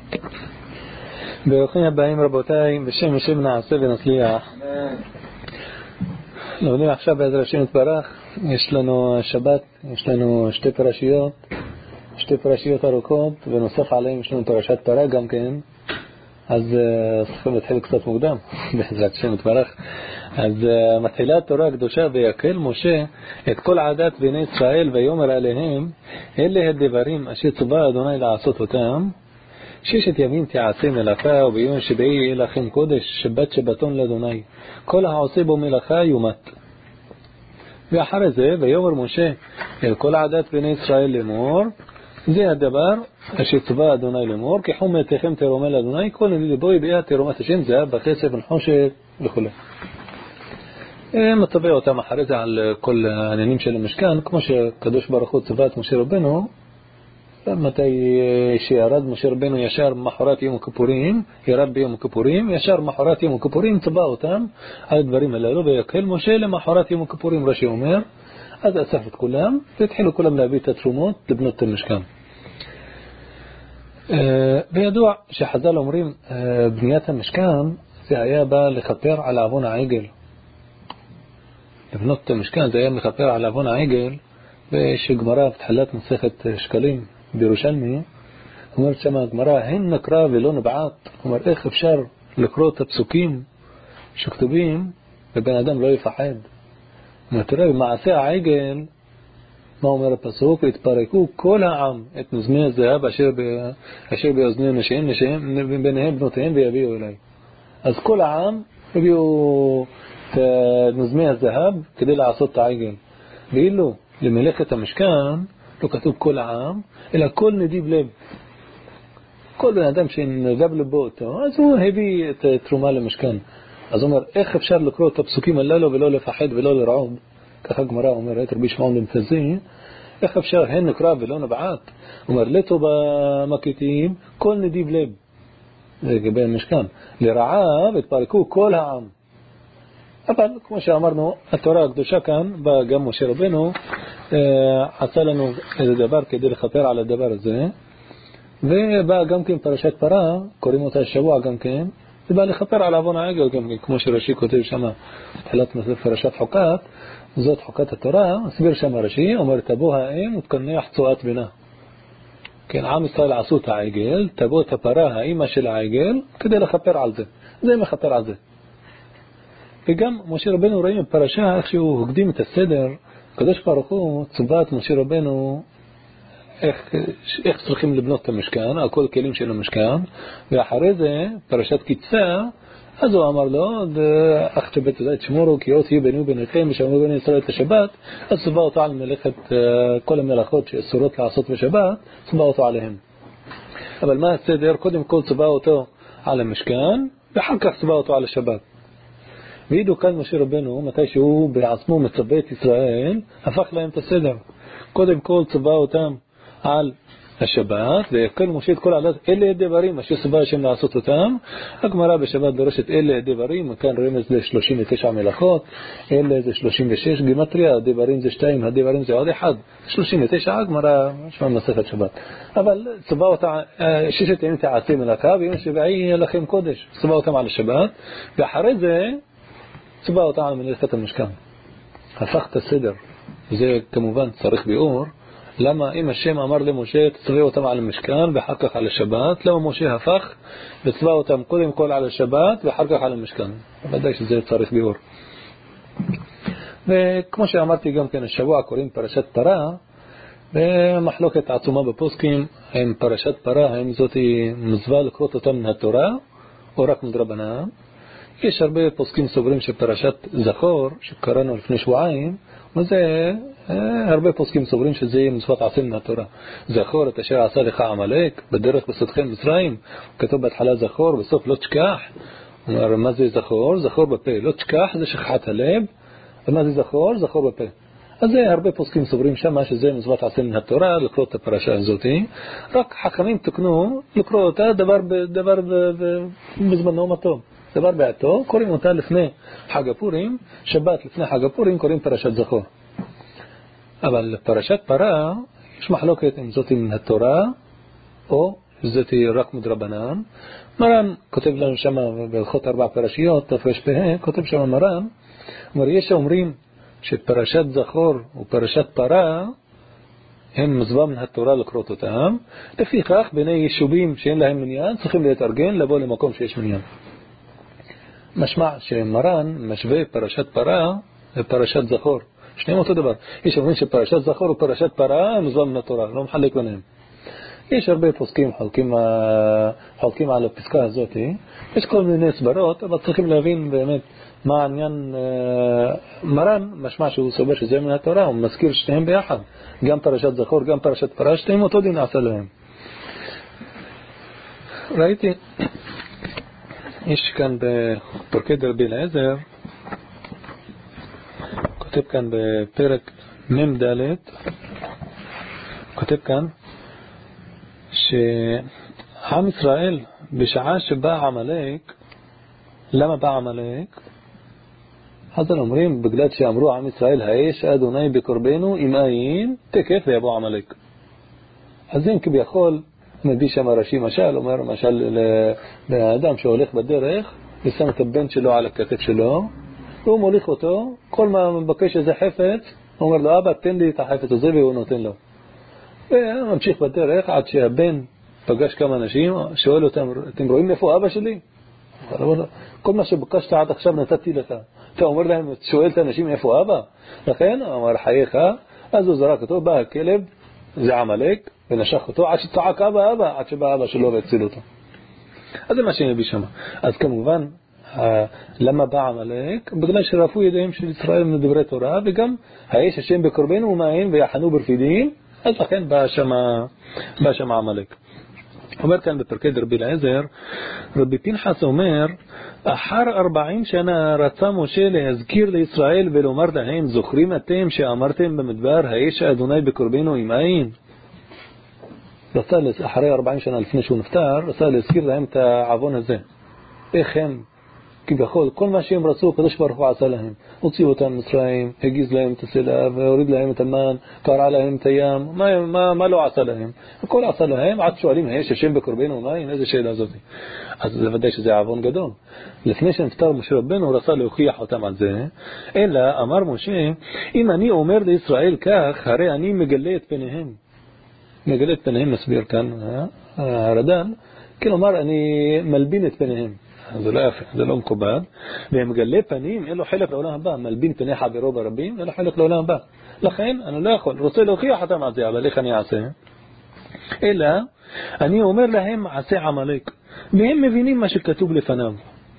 ברוכים הבאים רבותיי, בשם השם נעשה ונצליח. לומדים עכשיו בעזרת השם יתברך. יש לנו שבת, יש לנו שתי פרשיות ארוכות, ונוסף עליהם יש לנו פרשת פרה גם כן. אז צריכים להתחיל קצת מוקדם בעזרת השם יתברך. אז מתחילה התורה הקדושה, ויקל משה את כל עדת בני ישראל ויאמר עליהם, אלה הדברים אשר ציווה אדוני לעשות אותם. 6 ימים תעשה מלאכה, וביום שביעי יהיה לכם קודש, שבת שבתון לאדוני, כל העושה בו מלאכה יומת. ואחרי זה ויאמר משה אל כל עדת בני ישראל לאמור, זה הדבר אשר ציווה אדוני לאמור, כי חומתכם תרומה לאדוני, כל ליבו יביע תרומת השם, זהב וכסף ונחושת וכו'. מצווה אותם אחרי זה על כל העניינים של המשכן, כמו שקדוש ברוך הוא ציווה את משה רבנו. מתי שירד משה רבנו ישר מחרת יום הכיפורים, ירד ביום הכיפורים, ישר מחרת יום הכיפורים ציווה אותם על הדברים הללו, ויקל משה למחרת יום הכיפורים, רש"י אומר. אז אסף את כולם והתחילו כולם להביא את התרומות לבנות המשכן. וידוע שחז"ל אומרים בניית המשכן זה היה בא לכפר על עוון העגל. לבנות את המשכן זה היה מכפר על עוון העגל. ושגמרא בתחילת מסכת שקלים בירושלמי אומרת שמה הגמרא, הן נקרא ולא נבעט. אומר, איך אפשר לקרוא את הפסוקים שכתובים ובן אדם לא יפחד? תראה, במעשה העגל מה אומר הפסוק? התפרקו כל העם את נזמי הזהב אשר באוזני נשיהם ביניהם בנותיהם ויביאו אליי. אז כל העם הביאו את נזמי הזהב כדי לעשות את העגל. ואילו למלאכת המשכן לא כתוב כל העם, אלא כל נדיב לב. כל בן אדם שנדב לבו אותו, אז הוא הביא את תרומה למשכן. אז הוא אומר, איך אפשר לקרוא את הפסוקים הללו ולא לפחד ולא לרעוב? ככה גמרא אומרת, רבי שמעון בן פזי, איך אפשר הן נקרא ולא נבעט? הוא אומר, לטו במקיתים כל נדיב לב. זה לגבי המשכן. לרעב התפרקו כל העם. אבל כמו שאמרנו, התורה הקדושה כאן, בא גם משה רבנו, עשה לנו איזה דבר כדי לכפר על הדבר הזה. ובא גם כן פרשת פרה, קוראים אותה השבוע גם כן, זה בא לכפר על עוון העגל, גם כמו שרש"י כותב שם, תחילת פרשת חוקת, זאת חוקת התורה, הסביר שם רש"י, אומר, תבוא האם ותקנח צואת בנה. כן, עם ישראל עשו את העגל, תבוא את הפרה, האמא של העגל, כדי לכפר על זה. זה מכפר על זה. וגם משה רבנו רואים בפרשה איך שהוא הקדים את הסדר. הקדוש ברוך הוא ציווה את משה רבנו איך צריכים לבנות את המשכן, על כל כלים של המשכן. ואחרי זה פרשת קיצה, אז הוא אמר לו, אך שבת הזאת שמורו כי אות יהיו ביני וביניכם ושמרו בני ישראל את השבת. אז ציווה אותו על מלאכת כל המלאכות שאסורות לעשות בשבת, ציווה אותו עליהם. אבל מה הסדר? קודם כל ציווה אותו על המשכן, ואחר כך ציווה אותו על השבת. וידעו כאן משה רבנו, מתי שהוא בעצמו מצווה את ישראל, הפך להם את הסדר. קודם כל צווה אותם על השבת, ויקל משה את כל העדת, אלה הדברים אשר ציווה השם לעשות אותם. הגמרא בשבת דורשת אלה הדברים, כאן רמז ל-39 מלאכות, אלה זה 36, גימטריה, הדברים זה 2, הדברים זה עוד 1, 39, הגמרא שמה מסכת שבת. אבל צווה אותה, 6 ימים תעשה מלאכה, ויום שביעי יהיה לכם קודש. צווה אותם על השבת, ואחרי זה צווה אותה על מלאכת המשכן. הפך את הסדר. וזה כמובן צריך ביאור. למה אם השם אמר למשה תצווה אותם על המשכן ואחר כך על השבת, למה משה הפך וצווה אותם קודם כל על השבת ואחר כך על המשכן? ודאי שזה צריך ביאור. וכמו שאמרתי גם כן השבוע קוראים פרשת פרה, ומחלוקת עצומה בפוסקים עם פרשת פרה, האם זאת מצווה לקרוא אותם מהתורה או רק מדרבנן. יש הרבה פוסקים סוברים שפרשת זכור שקראנו לפני שבועיים, וזה הרבה פוסקים סוברים שזה מצוות עשה מהתורה. זכור את אשר עשה לך עמלק בדרך בסודכם מצרים, כתוב בהתחלה זכור, בסוף לא תשכח. אומר, מה זה זכור? זכור בפה. לא תשכח זה שכחת הלב. ומה זה זכור? זכור בפה. אז זה הרבה פוסקים סוברים שם שזה מצוות עשה מהתורה, לקרוא את הפרשה הזאת. רק חכמים תקנו לקרוא אותה דבר בזמנו מתום. דבר בעתו, קוראים אותה לפני חג הפורים, שבת לפני חג הפורים קוראים פרשת זכור. אבל פרשת פרה, יש מחלוקת אם זאת מן התורה או זאתי רק מדרבנן. מרן כותב לנו שם בהלכות 4 פרשיות, תרפ"ה, כותב שם מרן, אומר, יש אומרים שפרשת זכור ופרשת פרה הם מזווה מן התורה לקרות אותם, לפיכך בני יישובים שאין להם מניין צריכים להתארגן לבוא למקום שיש מניין. משמע שמרן משווה פרשת פרה ופרשת זכור, שניהם אותו דבר. יש אומרים שפרשת זכור ופרשת פרה הם מזווה מן התורה, לא מחלק ביניהם. יש הרבה פוסקים חולקים על הפסקה הזאת, יש כל מיני סברות, אבל צריכים להבין באמת מה העניין. מרן משמע שהוא סובר שזה מן התורה, הוא מזכיר שניהם ביחד, גם פרשת זכור גם פרשת פרה, שניהם אותו דין נעשה להם. ראיתי יש כאן בפרקי דרבי אליעזר, כותב כאן בפרק מ"ד, כותב כאן שעם ישראל בשעה שבא עמלק, למה בא עמלק? חז"ל אומרים בגלל שאמרו עם ישראל האש אדוני בקרבנו אם אין תקף ויבוא עמלק. אז אם כביכול מביא שם רש"י משל, אומר משל לאדם שהולך בדרך ושם את הבן שלו על הכתף שלו והוא מוליך אותו, כל מה מבקש איזה חפץ הוא אומר לו אבא תן לי את החפץ הזה, והוא נותן לו, וממשיך בדרך עד שהבן פגש כמה אנשים, שואל אותם אתם רואים איפה אבא שלי? כל מה שבקשת עד עכשיו נתתי לך. אתה אומר להם, שואל את האנשים איפה אבא? לכן אמר חייך. אז הוא זרק אותו, בא הכלב, זה עמלק, ונשך אותו עד שצעק אבא אבא, עד שבא אבא שלו והציל אותו. אז זה מה שנביא שם. אז כמובן למה בא עמלק? בגלל שרפו ידיהם של ישראל מדברי תורה, וגם האש השם בקרבנו ומאין ויחנו ברפידים, אז לכן בא שם עמלק. אומר כאן בפרקי דרבי אליעזר, רבי פנחס אומר, אחר 40 שנה רצה משה להזכיר לישראל ולומר להם, זוכרים אתם שאמרתם במדבר האש אדוני בקרבנו עם אין? רצה אחרי 40 שנה לפני שהוא נפטר, רצה להזכיר להם את העוון הזה. איך הם כביכול כל מה שהם רצו הקדוש ברוך הוא עשה להם, הוציאו אותם מצרים, הגיז להם את הסלע והוריד להם את המן, קרע להם את הים, מה לא עשה להם? הכל עשה להם, עד שואלים האש השם בקרבנו מים? איזה שאלה זאת? אז זה ודאי שזה עוון גדול. לפני שנפטר משה רבנו הוא רצה להוכיח אותם על זה, אלא אמר משה, אם אני אומר לישראל כך, הרי אני מגלה את פניהם. מגלה את פניהם מסביר כאן הרד"ן, כלומר אני מלבין את פניהם. זה לא יפה, זה לא מקובל. ומגלה פנים, אין לו חלק לעולם הבא. מלבין פני חברו ברבים, אין לו חלק לעולם הבא. לכן אני לא יכול, רוצה להוכיח אותם על זה, אבל איך אני אעשה? אלא אני אומר להם עשה עמלק, והם מבינים מה שכתוב לפניו.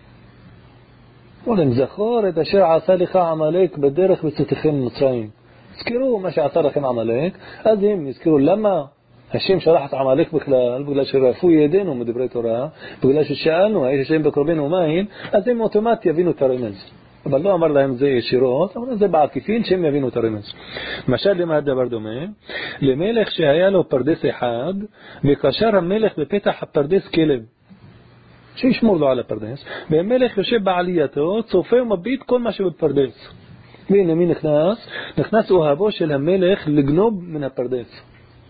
אומרים, זכור את אשר עשה לך עמלק בדרך בצאתכם מצרים. זכרו מה שעשה לכם עמלק, אז הם יזכרו למה השם שלח את עמלק בכלל, בגלל שרפו ידינו מדברי תורה, בגלל ששאלנו האש השם בקרבנו מים, אז הם אוטומט יבינו את הרמז. אבל לא אמר להם זה ישירות, אבל זה בעקיפין שהם יבינו את הרמז. משל למה דבר דומה? למלך שהיה לו פרדס אחד, וקשר המלך בפתח הפרדס כלב, שישמור לו על הפרדס, והמלך יושב בעלייתו, צופה ומביט כל מה שבפרדס. והנה מי נכנס אוהבו של המלך לגנוב מן הפרדס.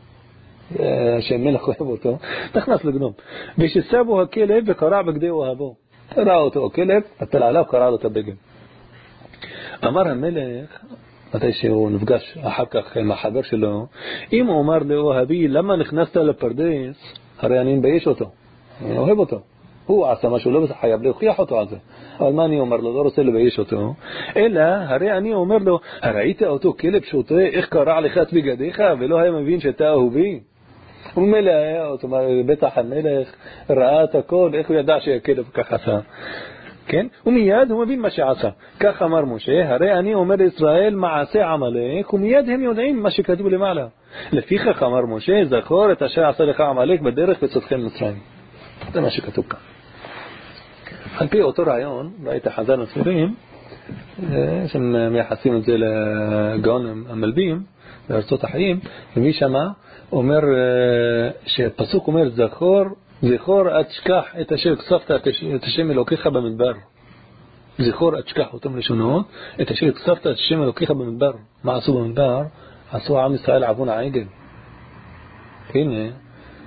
שהמלך אוהב אותו, נכנס לגנוב. ושסבו הכלב וקרע בגדי אוהבו. ראה אותו הכלב, נטל עליו, קרע לו את הבגד. אמר המלך, מתי שהוא נפגש אחר כך עם החבר שלו, אם הוא אמר לאוהבי, למה נכנסת לפרדס? הרי אני מבייש אותו, אני אוהב אותו. הוא עשה משהו, לא חייב להוכיח אותו על זה. אבל מה אני אומר לו? לא רוצה לבייש אותו. אלא, הרי אני אומר לו, ראית אותו כלב שוטה, איך קרע לך את בגדיך, ולא היה מבין שאתה אהובי? הוא מלא היה אותו, בטח המלך ראה את הכל, איך הוא ידע שהכלב כך עשה? כן? ומיד הוא מבין מה שעשה. כך אמר משה, הרי אני אומר לישראל מעשה עמלק, ומיד הם יודעים מה שכתוב למעלה. לפיכך אמר משה, זכור את אשר עשה לך עמלק בדרך בצאתכם מצרים. זה מה שכתוב כאן. על פי אותו רעיון, ראית חז"ל מסבירים, שמייחסים את זה לגאון המלבים, בארצות החיים, ומי שמה אומר, שפסוק אומר, זכור עד שכח את אשר כספת את השם אלוקיך במדבר. זכור עד שכח, אותם לשונות, את אשר כספת את השם אלוקיך במדבר. מה עשו במדבר? עשו עם ישראל עוון העגל. הנה,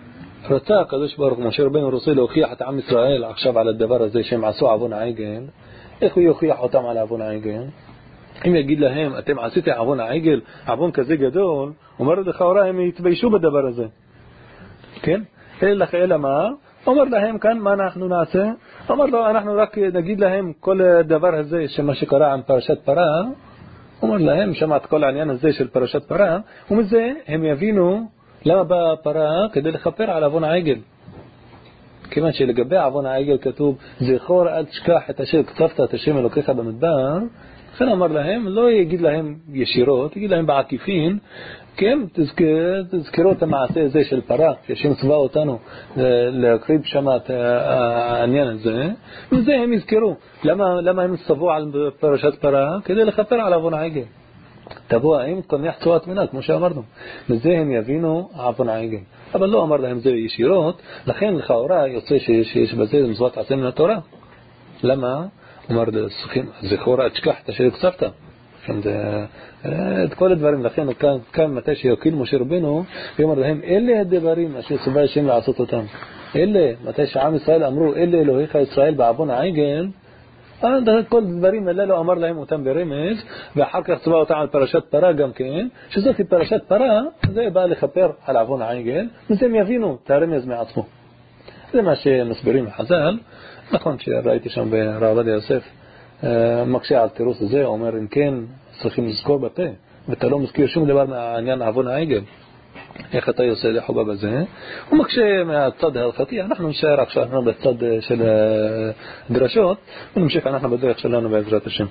רצה הקדוש ברוך הוא משה רבנו רוצה להוכיח את עם ישראל עכשיו על הדבר הזה שהם עשו עוון העגל. איך הוא יוכיח אותם על עוון העגל? אם יגיד להם אתם עשיתם עוון העגל, עוון כזה גדול, אומר לכאורה הם יתביישו בדבר הזה, כן? אלא מה? אומר להם כאן מה אנחנו נעשה? אומר לו אנחנו רק נגיד להם כל הדבר הזה שמה שקרה עם פרשת פרה, אומר להם שמעת כל העניין הזה של פרשת פרה, ומזה הם יבינו למה באה פרה כדי לכפר על עוון העגל. כיוון שלגבי עוון העגל כתוב זכור אל תשכח את אשר כתבת את השם אלוקיך במדבר, לכן אמר להם, לא יגיד להם ישירות, יגיד להם בעקיפין, כן, תזכרו את המעשה הזה של פרה, שהשם צבא אותנו להקריב שם את העניין הזה, וזה הם יזכרו. למה הם צבאו על פרשת פרה? כדי לכפר על עוון העגל. תבוא האם תניח צועת מינה, כמו שאמרנו. מזה הם יבינו עוון העגל. אבל לא אמר להם זה ישירות, לכן לכאורה יוצא שיש בזה מצוות עשה מן התורה. למה? אומר זכור אל תשכח את אשר כתבת. את כל הדברים, לכן כאן מתי שיוקיל משה רבנו ואומר להם אלה הדברים אשר צווה השם לעשות אותם, אלה מתי שעם ישראל אמרו אלה אלוהיך ישראל בעוון העגל, כל הדברים האלה לא אמר להם אותם ברמז, ואחר כך צווה אותם על פרשת פרה גם כן, שזאת פרשת פרה, זה בא לכפר על עוון העגל, וזה הם יבינו את הרמז מעצמו. זה מה שמסבירים לחז"ל. נכון שראיתי שם ברב עובדיה יוסף מקשה על תירוץ הזה, אומר אם כן צריכים לזכור בפה ואתה לא מזכיר שום דבר מהעניין עוון העגל, איך אתה יוצא לחובה בזה? הוא מקשה מהצד ההלכתי. אנחנו נשאר עכשיו בצד של דרשות ונמשיך אנחנו בדרך שלנו בעזרת השם.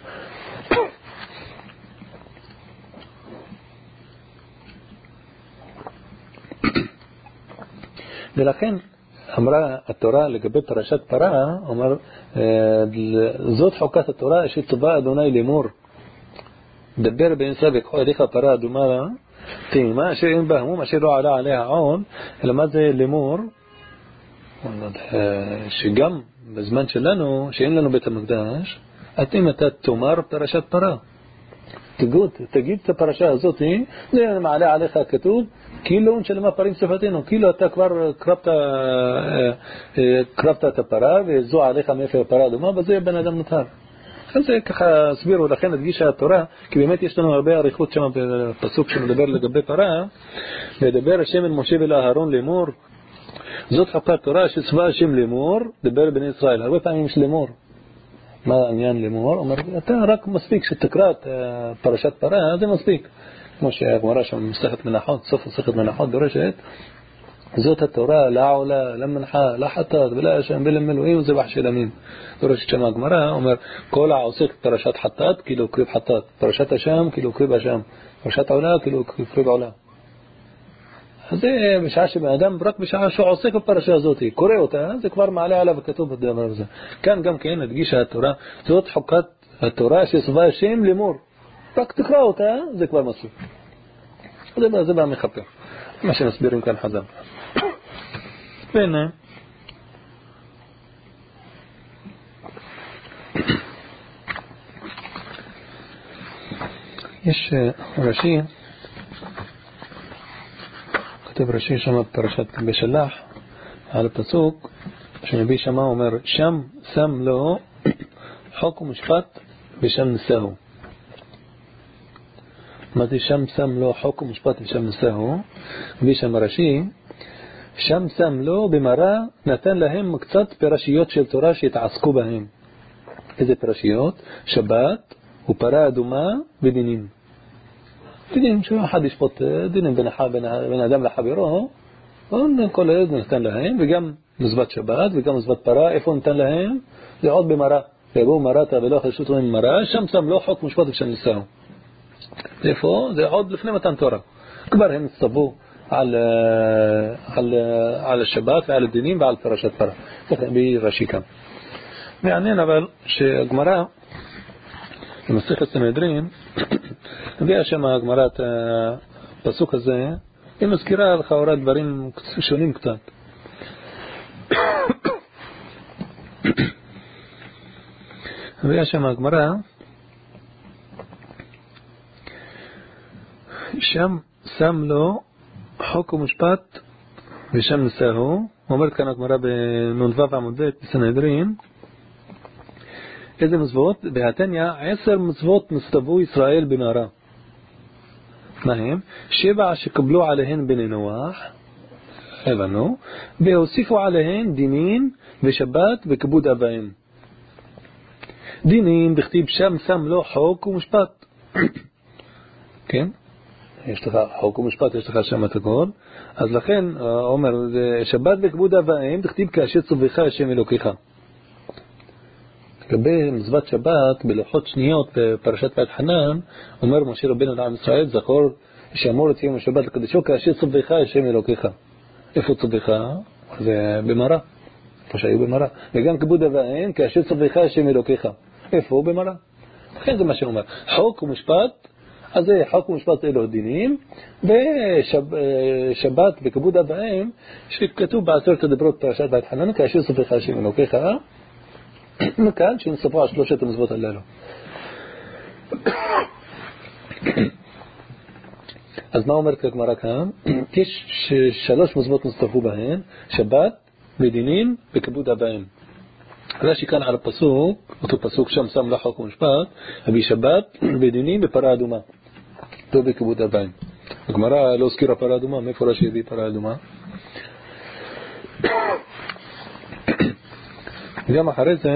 ולכן אמרה התורה לגבי פרשת פרה, אומר זאת חוקת התורה שצווה אדוני לאמור דבר בן ישראל וקחו אליך פרה אדומה תאימה אשר אין בה המום אשר לא עלה עליה עון. אלא מה זה לאמור? שגם בזמן שלנו שאין לנו בית המקדש אתם אתה תאמר פרשת פרה, תגיד את הפרשה הזאת, זה מעלה עליך כתוב כאילו שלמה פרים שפתנו, כאילו אתה כבר קרבת את הפרה וזו עליך מאפר הפרה אדומה, וזה בן אדם נותר. זה ככה הסבירו, לכן הדגישה התורה, כי באמת יש לנו הרבה עריכות שם בפסוק שמדבר לגבי פרה, לדבר השם אל משה ולאהרון לאמור זאת חוקת תורה שצווה השם לאמור דבר בני ישראל. הרבה פעמים יש לאמור. מה העניין לאמור? אומר, אתה רק מספיק שתקרא את פרשת פרה, זה מספיק. כמו שהגמרא שם מסכת מנחות, סוף מסכת מנחות דורשת, זאת התורה, לא עולה, לא מנחה, לא חטאת, ולא השם, בלם מלואים, וזה של ימים. דורשת שם הגמרא, אומר, כל העוסק פרשת חטאת, כאילו קריב חטאת. פרשת השם, כאילו קריב השם. פרשת עולה, כאילו קריב עולה. אז זה בשעה שבן אדם, רק בשעה שהוא עוסק בפרשה הזאת, קורא אותה, זה כבר מעלה עליו וכתוב בדבר הזה. כאן גם כן הדגישה התורה, זאת חוקת התורה שצווה השם לאמור. רק תקרא אותה, זה כבר מספיק. זה בא מחפר. מה שמסבירים כאן חז"ל. והנה, יש רש"י, כתב רש"י שם פרשת בשלח על הפסוק שנביא שמה אומר שם שם לו חוק ומשפט ושם נשאו. מה זה שם שם לו חוק ומשפט ושם נשאו? מביא שם רש"י שם שם לו במראה נתן להם קצת פרשיות של תורה שהתעסקו בהם. איזה פרשיות? שבת ופרה אדומה ודינים. דינים שאחד ישפוט דינים בין אדם לחברו, כל אלה נתן להם, וגם מזוות שבת וגם מזוות פרה. איפה נתן להם? זה עוד במראה. ויבואו מראת ולא חשותו עם מראה, שם שם לו חוק משפט ושם נשאו. איפה? זה עוד לפני מתן תורה. כבר הם צבו על השבת ועל הדינים ועל פרשת פרה. זה ברש"י כאן. מעניין אבל שהגמרא במסכת סנהדרין הביאה שם הגמרא את הפסוק הזה, היא מזכירה לכאורה דברים שונים קצת. הביאה שם הגמרא שם שם לו חוק ומשפט ושם נסהו, אומרת כאן הגמרא בנ"ו עמוד ב' בסנהדרין, איזה מצוות? בהתניא 10 מצוות נצטוו ישראל במהרה. מה הם? 7 שקבלו עליהן בני נוח, הבנו, והוסיפו עליהן דינין ושבת וכיבוד אב ואם. דינין בכתיב שם לו חוק ומשפט. כן? יש לך חוק ומשפט, יש לך שם את הכל. אז לכן, אומר, שבת וכיבוד אב ואם, בכתיב כאשר צווך השם אלוקיך. לגבי מצוות שבת, בלוחות שניות בפרשת בית חנן, אומר משה רבנו לעם ישראל, זכור שאמור את יום השבת לקדשו כאשר צווך השם אלוקיך. איפה צווך? זה במראה. איפה שהיו במראה. וגם כיבוד אב ואם, כאשר צווך השם אלוקיך. איפה? במראה. לכן זה מה שאומר. חוק ומשפט, אז זה חוק ומשפט אלו דינים, ושבת וכיבוד אב ואם, שכתוב בעשרת הדיברות פרשת בית חנן, כאשר צווך השם אלוקיך, מכאן שנספו על 3 המצוות הללו. אז מה אומרת הגמרא כאן? יש 3 מצוות נספו בהן, שבת ודינים וכיבוד אב ואם. רש"י כאן על הפסוק, אותו פסוק שם שם לו חוק ומשפט, הביא שבת ודינים בפרה אדומה, לא בכיבוד אב ואם. הגמרא לא הזכירה פרה אדומה, מאיפה רש"י הביא פרה אדומה? גם אחרי זה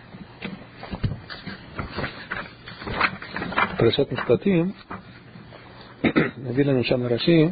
פרשת משפטים מביא לנו שם רש"י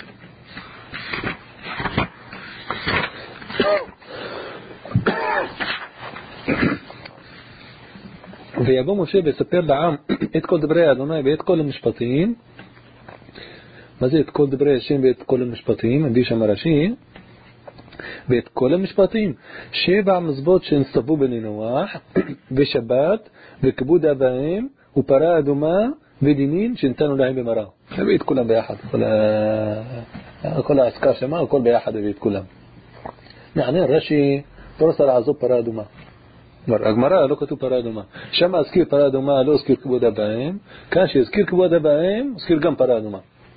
ויבוא משה ויספר לעם את כל דברי אדוני ואת כל המשפטים. מה זה את כל דברי השם ואת כל המשפטים? מביא שם רש"י ואת כל המשפטים 7 מצוות שנצטוו בני נוח ושבת וכיבוד אב ואם ופרה אדומה ודינין שנתנו להם במראה. הביא את כולם ביחד, כל העסקה שמה, הכל ביחד הביא את כולם. מעניין, רש"י לא רוצה לעזוב פרה אדומה. הגמרא לא כתוב פרה אדומה. שם הזכיר פרה אדומה, לא הזכיר כיבוד אב ואם. כאן שהזכיר כיבוד אב ואם, הזכיר גם פרה אדומה.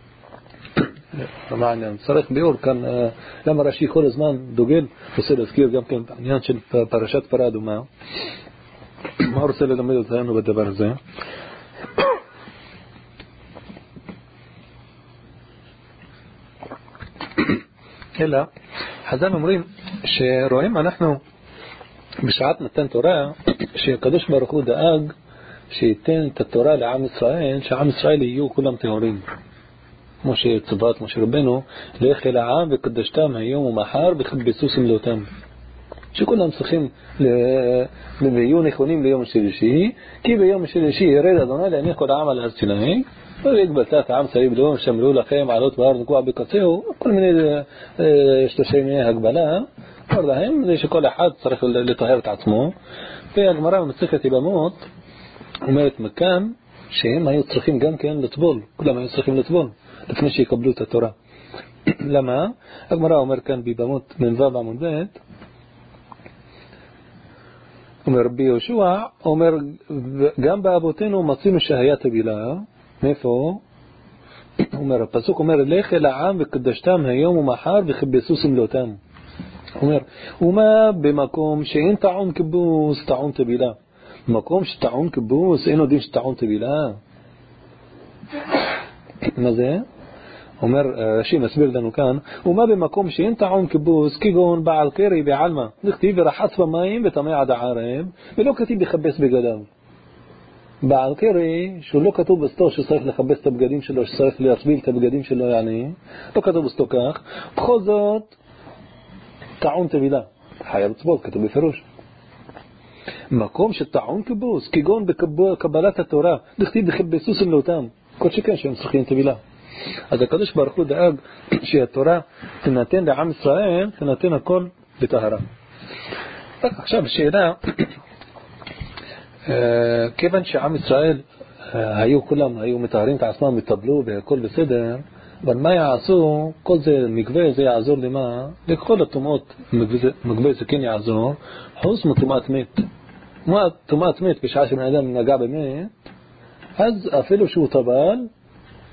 מעניין, צריך ביאור כאן, למה רש"י כל הזמן דוגל, רוצה להזכיר גם כן בעניין של פרשת פרה אדומה. מה רוצה ללמד אותנו בדבר הזה? אלא, חז"ל אומרים שרואים אנחנו בשעת מתן תורה שהקדוש ברוך הוא דאג שייתן את התורה לעם ישראל, שעם ישראל יהיו כולם טהורים. כמו שצווה את משה רבנו, לך אל העם וקדשתם היום ומחר וכבסו סמלותם. שכולם צריכים להיות נכונים ליום השלישי, כי ביום השלישי ירד אדוני להניח כל העם על הר סיני, והגבלת את העם סביב לו, שמרו לכם עלות בהר נקוע בקצהו, כל מיני 3 ימי הגבלה, אמר להם שכל אחד צריך לטהר את עצמו. והגמרא במסכת יבמות אומרת מכאן שהם היו צריכים גם כן לטבול, כולם היו צריכים לטבול לפני שיקבלו את התורה. למה? הגמרא אומר כאן ביבמות מ"ו עמוד ב', אומר רבי יהושע, אומר גם באבותינו מצינו שהיה טבילה. מאיפה? אומר הפסוק אומר לך אל העם וקדשתם היום ומחר וכבסו סמלותם. אומר ומה במקום שאין טעון כיבוס טעון טבילה? במקום שטעון כיבוס אין יודעים שטעון טבילה. מה זה? אומר רש"י מסביר לנו כאן, ומה במקום שאין טעון כיבוס כגון בעל קרי בעלמא נכתיב ורחץ במים וטמא עד הערב ולא כתיב לכבס בגדיו. בעל קרי שהוא לא כתוב בסתו שצריך לכבס את הבגדים שלו, שצריך להסביל את הבגדים שלו, לא כתוב בסתו כך, בכל זאת טעון טבילה, חייב לטבול, כתוב בפירוש. מקום שטעון כיבוס כגון בקבלת התורה נכתיב לכבסו סמלותם, כל שכן שהם צריכים טבילה. אז הקדוש ברוך הוא דאג שהתורה תינתן לעם ישראל, תינתן הכל בטהרה. עכשיו שאלה, כיוון שעם ישראל כולם היו מטהרים את עצמם, מטבלו והכל בסדר, אבל מה יעשו? כל זה מקווה, זה יעזור למה? לכל הטומאות מקווה זה כן יעזור, חוץ מטומאת מת. מה טומאת מת בשעה שבן אדם נגע במת, אז אפילו שהוא טבל,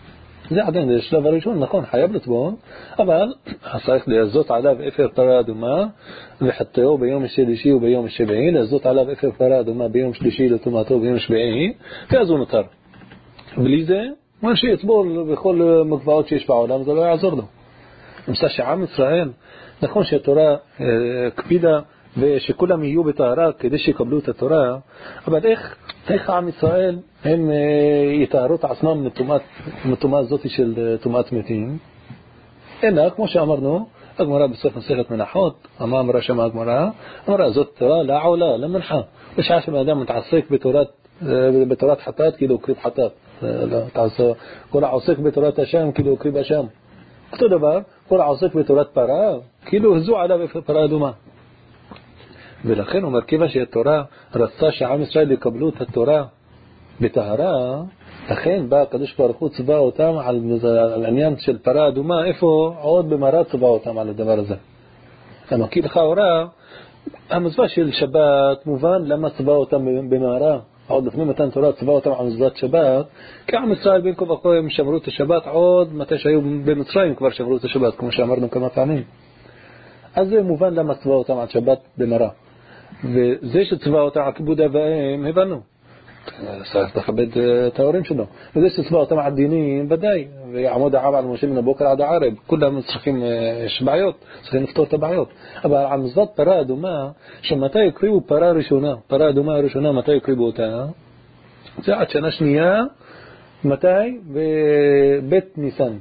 זה עדיין השלב הראשון, נכון, חייב לטבול, אבל צריך לעזות עליו אפר פרה אדומה וחטאו ביום השלישי וביום השביעי, לעזות עליו אפר פרה אדומה ביום שלישי לטומאתו ביום שביעי, ואז הוא נותר. בלי זה, מה שיטבול בכל מקוואות שיש בעולם, זה לא יעזור לו. למשל שעם ישראל, נכון שהתורה קפידה ושכולם יהיו בטהרה כדי שיקבלו את התורה, אבל איך עם ישראל הם יטהרו את עצמם מטומאה זאת של טומאת מתים? אלא, כמו שאמרנו, הגמרא בסוף מסכת מנחות, אמרה שם הגמרא, אמרה זאת תורה לא עולה, לא מנחה. בשעה שבאדם מתעסק בתורת חטאת, כאילו קריב חטאת. כל העוסק בתורת השם, כאילו קריב השם. אותו דבר, כל העוסק בתורת פרה, כאילו הזו עליו פרה אדומה. ולכן אומר, כיוון שהתורה רצה שעם ישראל יקבלו את התורה בטהרה, לכן בא הקדוש ברוך הוא צבא אותם על עניין של פרה אדומה, איפה עוד במראה צבא אותם על הדבר הזה. למה כי לכאורה, המצווה של שבת מובן למה צבא אותם במראה, עוד לפני מתן תורה צבא אותם על מצוות שבת, כי עם ישראל בין כה וכה הם שמרו את השבת עוד מתי שהיו במצרים כבר שמרו את השבת, כמו שאמרנו כמה פעמים. אז זה מובן למה צבא אותם על שבת במראה. וזה שצבא אותם על כיבוד אב ואם, הבנו. צריך לכבד את ההורים שלו. וזה שצבא אותם על דינים, ודאי. ויעמוד העם על משה מן הבוקר עד הערב. כולם צריכים, יש בעיות, צריכים לפתור את הבעיות. אבל על מצוות פרה אדומה, שמתי יקריבו פרה ראשונה, פרה אדומה הראשונה, מתי יקריבו אותה? זה עד שנה שנייה, מתי? בבית ניסן.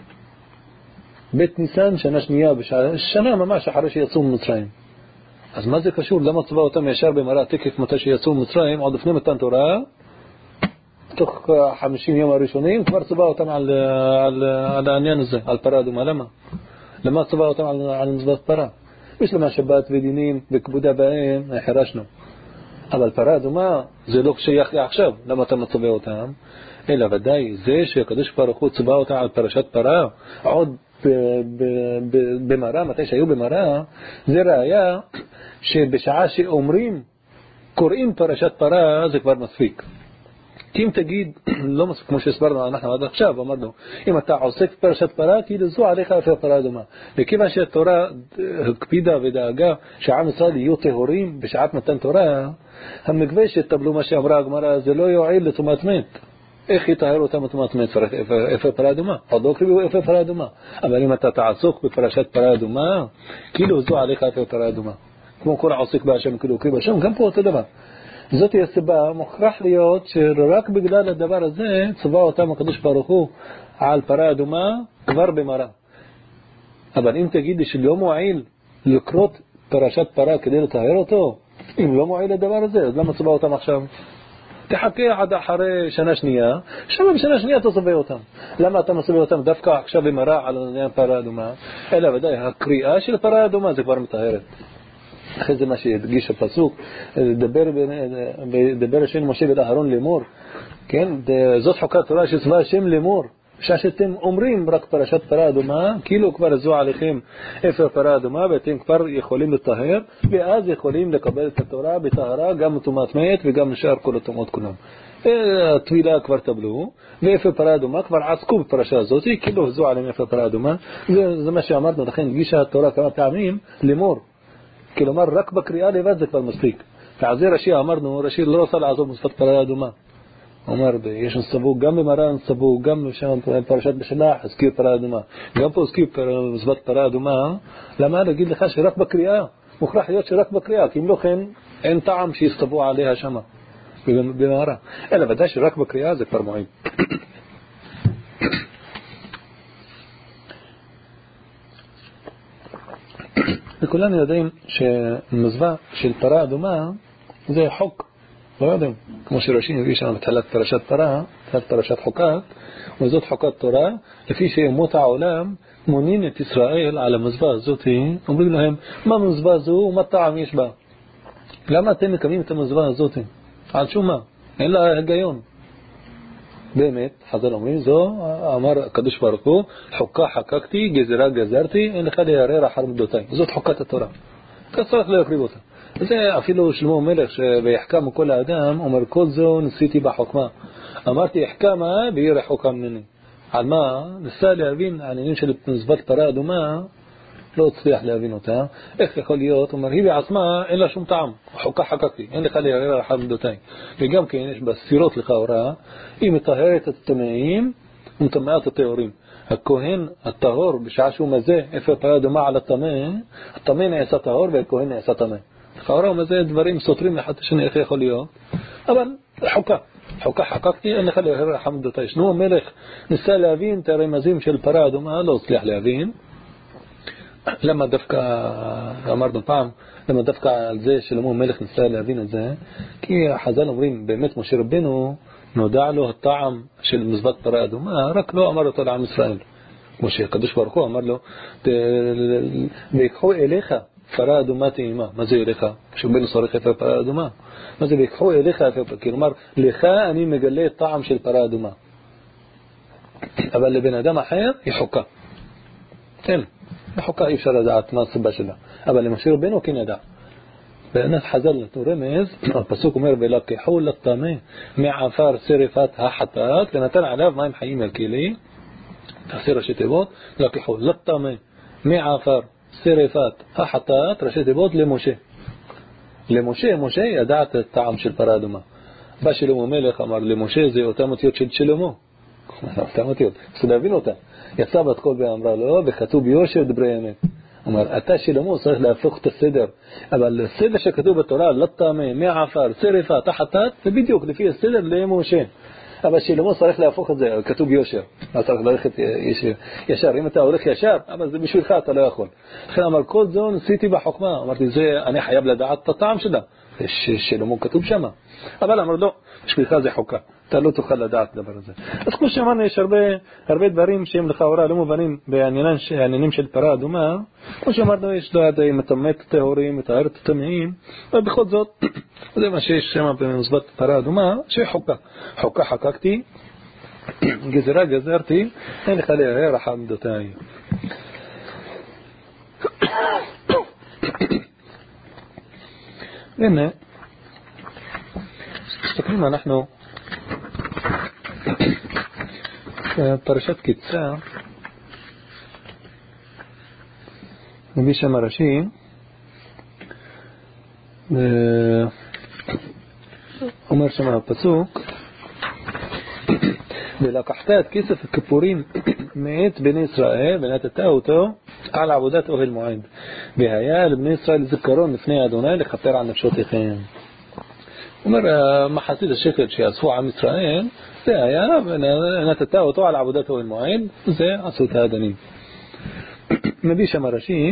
בית ניסן, שנה שנייה, שנה ממש אחרי שיצאו ממצרים. אז מה זה קשור? למה צבא אותם ישר במראה תקף מתי שיצאו ממצרים, עוד לפני מתן תורה, תוך 50 יום הראשונים, כבר צבא אותם על העניין הזה, על פרה אדומה. למה צבא אותם על מצוות פרה? יש למה שבת ודינים וכבודה בהם, חרשנו. אבל פרה אדומה זה לא שייך לעכשיו, למה אתה מצבא אותם? אלא ודאי, זה שהקדוש ברוך הוא צבא אותם על פרשת פרה, עוד במראה, מתי שהיו במראה, זה ראיה שבשעה שאומרים, קוראים פרשת פרה, זה כבר מספיק. כי אם תגיד, לא מספיק, כמו שהסברנו אנחנו עד עכשיו, אמרנו, אם אתה עוסק פרשת פרה, כאילו זו עליך אפר פרה אדומה. וכיוון שהתורה הקפידה ודאגה שעם ישראל יהיו טהורים בשעת מתן תורה, המקווה שתבלו מה שאמרה הגמרא, זה לא יועיל לטומאת מת. איך יטהר אותם מטומאת מת? צריך אפר פרה אדומה. עוד לא קריבו אפר פרה אדומה. אבל אם אתה תעסוק בפרשת פרה אדומה, כאילו זו עליך אפר פרה אדומה. כמו כל העוסק בהשם, כאילו קריב השם, גם פה אותו דבר. זאת היא הסיבה, מוכרח להיות שרק בגלל הדבר הזה צבא אותם הקדוש ברוך הוא על פרה אדומה כבר במראה. אבל אם תגיד לי שלא מועיל לקרות פרשת פרה כדי לטהר אותו, אם לא מועיל לדבר הזה, אז למה צבא אותם עכשיו? תחכה עד אחרי שנה שנייה, שם בשנה שנייה אתה צבא אותם. למה אתה מצבא אותם דווקא עכשיו במראה על עניין פרה אדומה? אלא ודאי, הקריאה של פרה אדומה זה כבר מטהרת. אחרי זה מה שהדגיש הפסוק, דבר השם משה ולאהרון לאמור, כן? זאת חוקת תורה שצבא השם לאמור, שאתם אומרים רק פרשת פרה אדומה, כאילו כבר זו עליכם אפר פרה אדומה, ואתם כבר יכולים לטהר, ואז יכולים לקבל את התורה בטהרה, גם מטומאת מת וגם נשאר כל הטומאות כולם. התבילה כבר תבלו, ואפר פרה אדומה כבר עסקו בפרשה הזאת, כאילו זו עליהם אפר פרה אדומה. זה מה שאמרנו, לכן הדגישה התורה כמה פעמים לאמור. כלומר, רק בקריאה לבד זה כבר מספיק. ועל זה רש"י אמרנו, רש"י לא רוצה לעזוב מצוות פרה אדומה. הוא אומר, יש נסתבו גם במראה, נסתבו גם שם פרשת בשלח, הזכיר פרה אדומה. גם פה הזכיר מצוות פרה אדומה. למה? להגיד לך שרק בקריאה. מוכרח להיות שרק בקריאה, כי אם לא כן, אין טעם שיסתבו עליה שמה, במראה. אלא ודאי שרק בקריאה זה כבר מועיל. וכולנו יודעים שמזווה של פרה אדומה זה חוק, לא יודעים, כמו שרש"י מביא שם בתחילת פרשת פרה, בתחילת פרשת חוקת, וזאת חוקת תורה, לפי שאומות העולם מונים את ישראל על המזווה הזאת, אומרים להם, מה מזווה זו ומה טעם יש בה? למה אתם מקיימים את המזווה הזאת? על שום מה? אין לה היגיון. באמת, חז"ל אומרים, זו אמר הקדוש ברוך הוא, חוקה חקקתי, גזרה גזרתי, אין לך להיערר אחר מידותיי. זאת חוקת התורה. כך צריך להקריב אותה. זה אפילו שלמה המלך שביחכם כל האדם, אומר, כל זו ניסיתי בחוכמה. אמרתי, יחכמה והיא רחוקה ממני. על מה? ניסה להבין העניינים של מצוות פרה אדומה, לא הצליח להבין אותה. איך יכול להיות? הוא אומר, היא בעצמה אין לה שום טעם, חוקה חקקתי, אין לך להרהר על אחת מידותיי. וגם כן יש בה ספירות לכאורה, היא מטהרת את הטמאים ומטמאת הטהורים. הכהן הטהור בשעה שהוא מזה איפה פרה אדומה על הטמא, הטמא נעשה טהור והכהן נעשה טמא. לכאורה הוא מזה דברים סותרים אחד את השני, איך יכול להיות? אבל חוקה חקקתי, אין לך להרהר על אחת מידותיי. שנו המלך ניסה להבין את הרמזים של פרה אדומה, לא הצליח להבין. למה דווקא, אמרנו פעם, למה דווקא על זה שלמה המלך ניסה להבין את זה? כי החז"ל אומרים, באמת משה רבנו נודע לו הטעם של מצוות פרה אדומה, רק לא אמר אותו לעם ישראל. משה, הקדוש ברוך הוא אמר לו, ויקחו אליך פרה אדומה טעימה. מה זה אליך? כשרבנו שורק איפה פרה אדומה. מה זה ויקחו אליך? כלומר, לך אני מגלה טעם של פרה אדומה. אבל לבן אדם אחר היא חוקה. כן. החוקה אי אפשר לדעת מה הסיבה שלה, אבל למשה רבנו כן ידע. ואנחנו חז"ל נתנו רמז, הפסוק אומר ולקחו לטמא מעפר שרפת החטאת, ונתן עליו מים חיים אלקלי. תעשי ראשי תיבות, לקחו לטמא מעפר שרפת החטאת, ראשי תיבות למשה. משה ידע את הטעם של פרה אדומה. בא שלמה המלך אמר למשה, זה אותם אותיות של שלמה, אותם אותיות, צריך להבין אותה. יצא בת קול ואמרה לו, וכתוב ביושר דברי אמת. אומר, אתה שלמה צריך להפוך את הסדר, אבל הסדר שכתוב בתורה, לטמא מעפר שרפת החטאת, זה בדיוק לפי הסדר למשה. אבל שלמה צריך להפוך את זה, כתוב ביושר. אתה צריך ללכת ישר, אם אתה הולך ישר, אבל זה בשבילך אתה לא יכול. לכן אמר, כל זו ניסיתי בחוכמה. אמרתי, זה אני חייב לדעת את הטעם שלה. שלמה כתוב שמה. אבל אמר, לא, בשבילך זה חוקה. אתה לא תוכל לדעת דבר הזה. אז כמו שאמרנו, יש הרבה דברים שהם לכאורה לא מובנים בעניינים של פרה אדומה. כמו שאמרנו, יש דעת מטמאת טהורים, מטהרת טמאים, אבל בכל זאת, זה מה שיש שם במצוות פרה אדומה, שחוקה. חוקה חקקתי, גזרה גזרתי, אין לך להרהר אחת מידותיי. הנה, מסתכלים אנחנו פרשת קיצה, מביא שם רש"י, אומר שם הפסוק, ולקחת את כסף הכיפורים מאת בני ישראל ונתת אותו על עבודת אוהל מועד, והיה לבני ישראל זיכרון לפני אדוני לכפר על נפשותיכם. אומר, מחצית השקל שיאספו עם ישראל, זה היה, ונתת אותו על עבודת אוהל מועד, זה עשו את האדנים. מביא שם רש"י,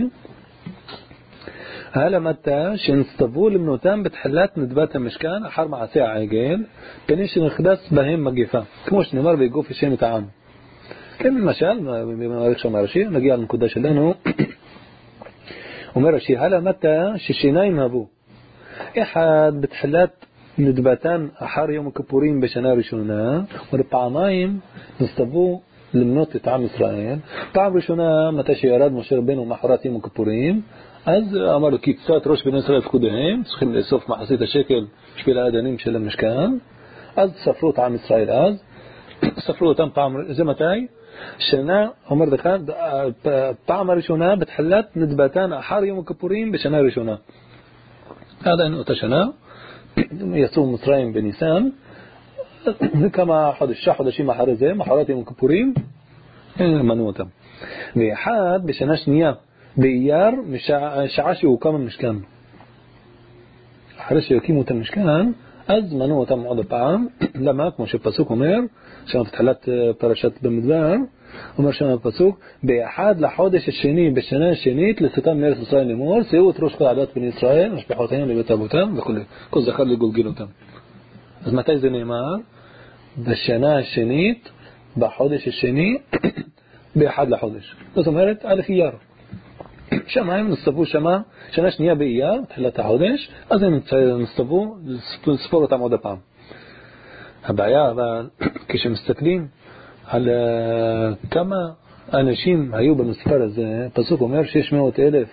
הלמדת שנסתבו למנותם בתחילת נדבת המשכן אחר מעשה העגל, פני שנכנס בהם מגפה, כמו שנאמר ויגוף השם את העם. כן, למשל, מעריך שם רש"י, נגיע לנקודה שלנו, אומר רש"י, הלמדת ששיניים הבו, אחד בתחילת נדבתן אחר יום הכיפורים בשנה הראשונה, ופעמיים נסתבו למנות את עם ישראל. פעם ראשונה מתי שירד משה רבנו מאחורת יום הכיפורים, אז אמר לו, כי קצת ראש בני ישראל פקודיהם, צריכים לאסוף מחצית השקל בשביל האדנים של המשכן. אז ספרו את עם ישראל, אז ספרו אותם פעם, זה מתי? שנה, אומר לך, פעם הראשונה בתחילת נדבתן אחר יום הכיפורים בשנה הראשונה. עדיין אותה שנה יצאו מצרים בניסן, וכמה חודשים אחרי זה, מחרת יום הכיפורים, מנו אותם. ואחד בשנה שנייה באייר, שעה שהוקם המשכן. אחרי שהקימו את המשכן, אז מנו אותם עוד הפעם. למה? כמו שפסוק אומר, שם בתחילת פרשת במדבר, אומר שם הפסוק, באחד לחודש השני, בשנה השנית, לצאתם מארץ ישראל לאמור, שאו את ראש כל עדת בני ישראל, משפחותיהם לבית אבותם וכו'. כל זכר לגולגל אותם. אז מתי זה נאמר? בשנה השנית, בחודש השני, באחד לחודש. זאת אומרת, א' אייר. שמיים נסתבו שמה, שנה שנייה באייר, תחילת החודש, אז הם נסתבו לספור אותם עוד הפעם. הבעיה, אבל כשמסתכלים על כמה אנשים היו במספר הזה, פסוק אומר 600,000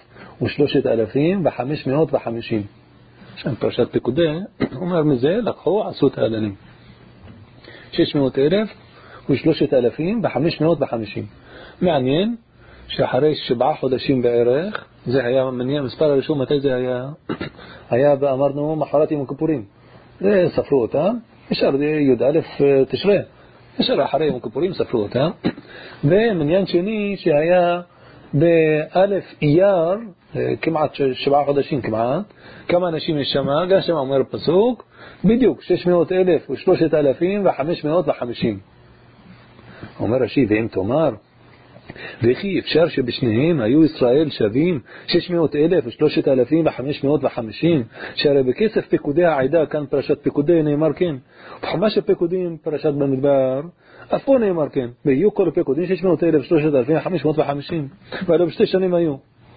ו3,550. שם פרשת פקודי, אומר מזה, לקחו, עשו את האדנים. 600,000 ו3,550. מעניין שאחרי 7 חודשים בערך, זה היה מספר הראשון, מתי זה היה? היה ואמרנו מחרת יום הכיפורים. זה ספרו אותם, ישר זה י"א תשרי. ישר אחרי יום הכיפורים ספרו אותם. ומניין שני שהיה באלף אייר, כמעט 7 חודשים כמעט, כמה אנשים יש שם, גם שם אומר פסוק, בדיוק 600,000 ו3,550. אומר רש"י, ואם תאמר, וכי אפשר שבשניהם היו ישראל שווים 600,000 ו3,550, שהרי בכסף פיקודי העדה, כאן פרשת פיקודי נאמר כן, בחומש הפיקודים פרשת במדבר אף פה נאמר כן, והיו כל הפיקודים 600,000 ו3,550, ואלו בשתי שנים היו.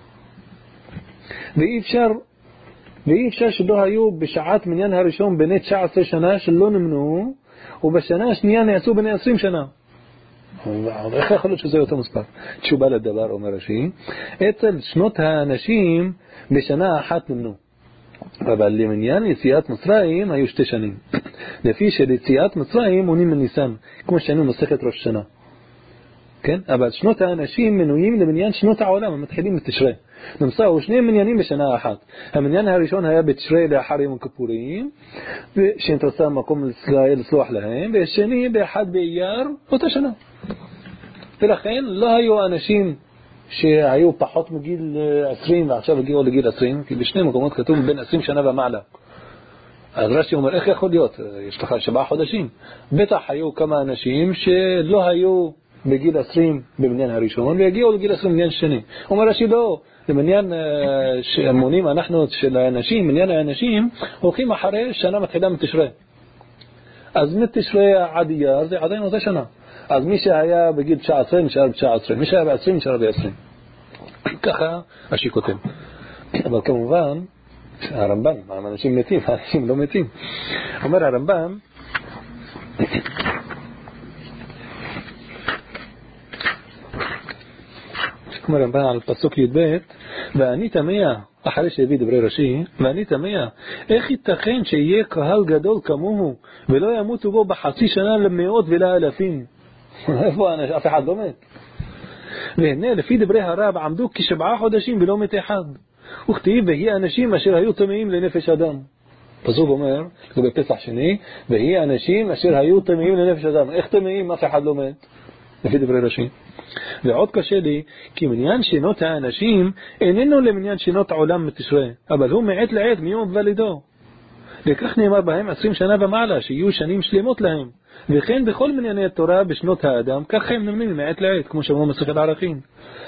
ואי אפשר שלא היו בשעת מניין הראשון בני 19 שנה שלא נמנו, ובשנה השנייה נעשו בני 20 שנה. איך יכול להיות שזה אותו מספר? תשובה לדבר, אומר רש"י, אצל שנות האנשים בשנה אחת נמנו, אבל למניין יציאת מצרים היו 2 שנים. לפי שליציאת מצרים מונים מניסן, כמו שהיינו מסכת ראש שנה. כן? אבל שנות האנשים מנויים למניין שנות העולם, המתחילים בתשרי. נמצאו 2 מניינים בשנה אחת. המניין הראשון היה בתשרי לאחר יום הכיפורים, שנתרצה מקום לסלוח להם, והשני באחד באייר, אותה שנה. ולכן לא היו אנשים שהיו פחות מגיל 20 ועכשיו הגיעו לגיל 20, כי בשני מקומות כתוב בין 20 שנה ומעלה. אז רש"י אומר, איך יכול להיות? יש לך 7 חודשים. בטח היו כמה אנשים שלא היו בגיל 20 במניין הראשון, והגיעו לגיל 20 במניין שני. אומר רש"י, לא, למניין שהמונים אנחנו של האנשים, מניין האנשים, הולכים אחרי שנה מתחילה מתשרי. אז מתשרי עד אייר זה עדיין אותה שנה. אז מי שהיה בגיל 19 נשאר ב-19, מי שהיה ב-20 נשאר ב-20. ככה רש"י כותב. אבל כמובן, הרמב"ן, האנשים מתים, האנשים לא מתים. אומר הרמב"ן, אומר הרמב"ן על פסוק י"ב, ואני תמה, אחרי שהביא דברי רש"י, ואני תמה, איך ייתכן שיהיה קהל גדול כמוהו, ולא ימותו בו בחצי שנה למאות ולאלפים? איפה אף אחד לא מת? והנה לפי דברי הרב עמדו כ7 חודשים ולא מת אחד, וכתיב והיא אנשים אשר היו טמאים לנפש אדם. פסוק אומר לגבי פסח שני, והיא אנשים אשר היו טמאים לנפש אדם. איך טמאים? אף אחד לא מת לפי דברי רש"י. ועוד קשה לי, כי מניין שנות האנשים איננו למניין שנות העולם מתשרי, אבל הוא מעת לעת מיום ולידו. וכך נאמר בהם 20 שנה ומעלה, שיהיו שנים שלמות להם. וכן בכל מנייני התורה בשנות האדם, כך הם נמנים מעת לעת, כמו שאמרו מסכת ערכים.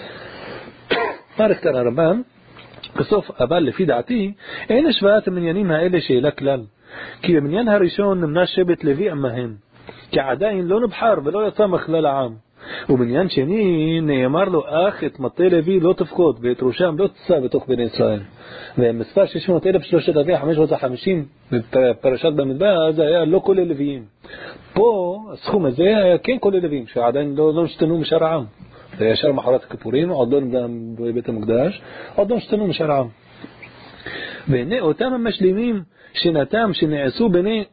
מערכת הרמב"ן, בסוף, אבל לפי דעתי, אין השוואת המניינים האלה שאלה כלל. כי במניין הראשון נמנה שבט לוי עמהם, כי עדיין לא נבחר ולא יצא מכלל העם. ובעניין שני נאמר לו, אך את מטה לוי לא תפקוד, ואת ראשם לא תצא בתוך בני ישראל. ומספר 600,000 3,550 בפרשת במדבר, זה היה לא כולל לוויים. פה הסכום הזה היה כן כולל לוויים, שעדיין לא נשתנו משאר העם. זה היה ישר מחרת הכיפורים, עוד לא נדם בבית המקדש, עוד לא נשתנו משאר העם. והנה אותם המשלימים שנתם שנעשו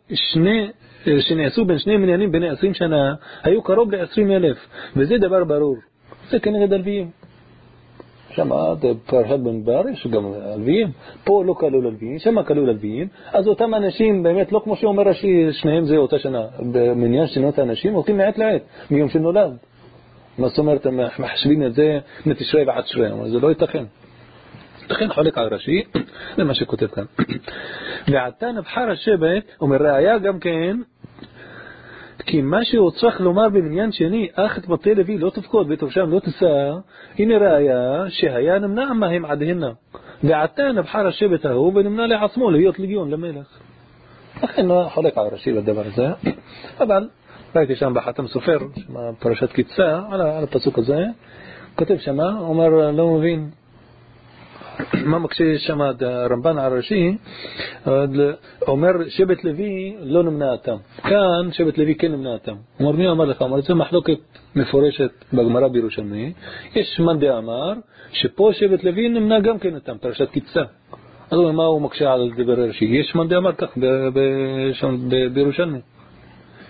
בין שני מניינים בני 20 שנה, היו קרוב ל20,000, וזה דבר ברור. זה כנגד הלוויים. שם פרשת במדבר יש גם הלוויים, פה לא כלול הלוויים, שם כלול הלוויים. אז אותם אנשים באמת לא כמו שאומר רש"י, שניהם זה אותה שנה. במניין שנות האנשים הולכים מעט לעט, מיום שנולד. מה זאת אומרת, הם מחשבים את זה מתשרי ועד תשרי, אבל זה לא ייתכן. לכן חולק על רש"י, זה מה שכותב כאן. ועתה נבחר השבט, אומר ראיה גם כן, כי מה שהוא צריך לומר במניין שני, אך את מטה לוי לא תפקוד ואת ראשם לא תשא, הנה ראיה שהיה נמנע מהם עד הנה. ועתה נבחר השבט ההוא ונמנע לעצמו להיות לגיון למלך. לכן חולק על רש"י לדבר הזה, אבל ראיתי שם בחתם סופר, פרשת קיצה, על הפסוק הזה, כותב שמה, אומר לא מבין, מה מקשה שם הרמב"ן על רש"י, אומר שבט לוי לא נמנעתם, כאן שבט לוי כן נמנעתם. אומר מי אמר לך? אומר זה מחלוקת מפורשת בגמרא בירושלמי, יש מאן דאמר שפה שבט לוי נמנע גם כן אותם, פרשת קיצה. אז מה הוא מקשה על דבר רש"י? יש מאן דאמר כך בירושלמי,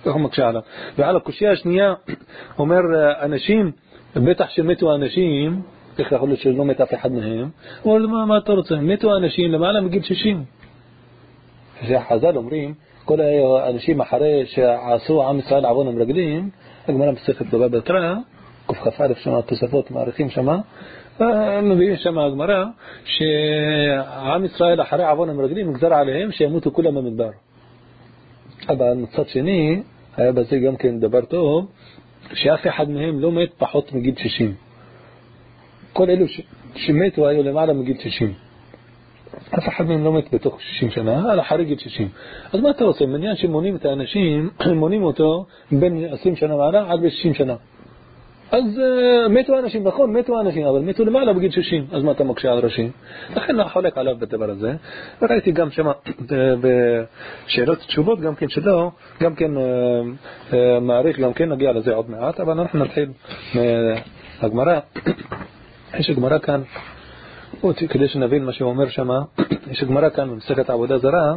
هم מקשה ועל הקושיה השנייה אומר אנשים בטח שמתו אנשים, איך יכול להיות שלא מת אף אחד מהם? הוא אומר מה אתה רוצה? מתו אנשים למעלה מגיל 60. חז"ל אומרים כל האנשים אחרי שעשו עם ישראל עוון המרגלים, הגמרא מסכת בבא בתרא קכ"א שם תוספות מעריכים שם, מביאים שם הגמרא שעם ישראל אחרי עוון המרגלים נגזר עליהם שימותו כולם במדבר. אבל מצד שני היה בזה גם כן דבר טוב, שאף אחד מהם לא מת פחות מגיל 60. כל אלו שמתו היו למעלה מגיל 60. אף אחד מהם לא מת בתוך 60 שנה, אלא אחרי גיל 60. אז מה אתה עושה? מעניין שמונים את האנשים, מונים אותו בין 20 שנה מעלה עד ב-60 שנה. אז מתו אנשים, נכון, מתו אנשים, אבל מתו למעלה בגיל 60. אז מה אתה מקשה על ראשי? לכן אני חולק עליו בדבר הזה. וראיתי גם שמה בשאלות תשובות גם כן שלו, גם כן מעריך, גם כן נגיע לזה עוד מעט, אבל אנחנו נתחיל מהגמרא. יש הגמרא כאן, כדי שנבין מה שהוא אומר שמה, יש הגמרא כאן במסכת עבודה זרה,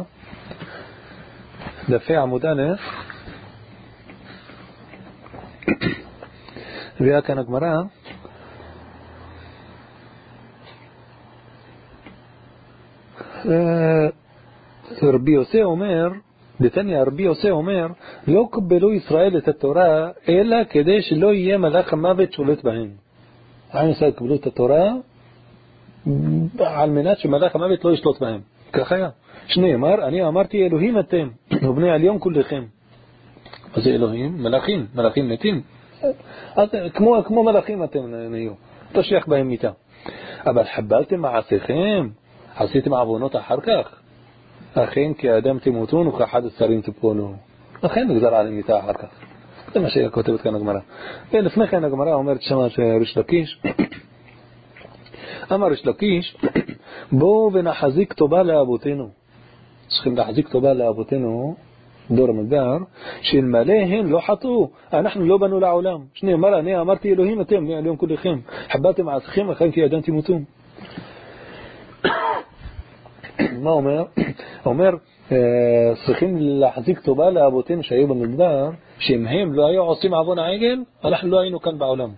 דפי עמוד א', והיה כאן הגמרא, רבי יוסי אומר, דתניא רבי יוסי אומר, לא קבלו ישראל את התורה, אלא כדי שלא יהיה מלאך המוות שולט בהם. עם ישראל קבלו את התורה, על מנת שמלאך המוות לא ישלוט בהם. כך היה. שנאמר, אני אמרתי אלוהים אתם, ובני עליון כולכם. אז זה אלוהים, מלאכים, מלאכים מתים. אז כמו מלאכים אתם נהיו. תשייך בהם מיתה. אבל חבלתם מעשיכם, עשיתם עוונות אחר כך. אכן כאדם תמותון וכאחד השרים תפולו. לכן נגזר עליהם מיתה אחר כך. זה מה שכותבת כאן הגמרא. ולפני כן הגמרא אומרת שמה שריש לקיש, אמר ריש לקיש, בואו ונחזיק טובה לאבותינו. צריכים להחזיק טובה לאבותינו, דור המדבר, שאלמלא הם לא חטאו, אנחנו לא בנו לעולם. שנאמר, אני אמרתי אלוהים אתם, בני עליון כולכם, חבלתם מעשיכם, אכן כאדם תמותון. מה אומר? אומר, צריכים להחזיק טובה לאבותינו שהיו במדבר, שאם הם לא היו עושים עוון העגל, אנחנו לא היינו כאן בעולם.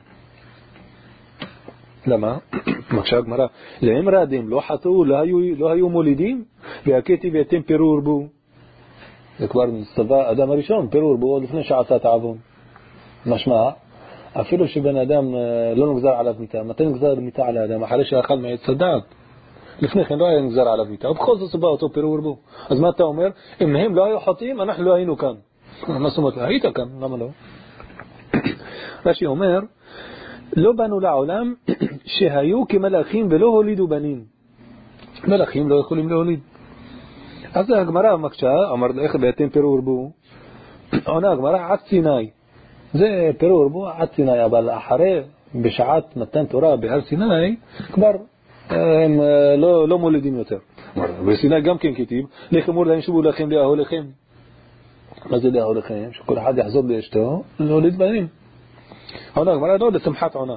למה? מקשה הגמרא, להם רעדים, לא חטאו, לא היו מולידים, והכיתי ואתם פירור בו. זה כבר מצווה אדם הראשון, פירור בו, עוד לפני שעשה את העוון. משמע, אפילו שבן אדם לא נגזר עליו מיתה, מתי נגזר מיתה על האדם? אחרי שאכל מעץ הדעת. לפני כן לא היה נגזר עליו מיתה, ובכל זאת בא אותו פירור בו. אז מה אתה אומר? אם הם לא היו חוטאים, אנחנו לא היינו כאן. מה זאת אומרת? היית כאן, למה לא? רש"י אומר, לא באנו לעולם שהיו כמלאכים ולא הולידו בנים. מלאכים לא יכולים להוליד. אז הגמרא מקשה, אמר איך ואתם פירור בו? עונה הגמרא עד סיני. זה פירור בו עד סיני, אבל אחרי בשעת מתן תורה בהר סיני כבר הם לא מולידים יותר. בסיני גם כן כתיב, לכם אמור להם שובו לכם לאהו לכם. מה זה לאהו לכם? שכל אחד יחזור לאשתו להוליד בנים. עונה הגמרא לא לשמחת עונה.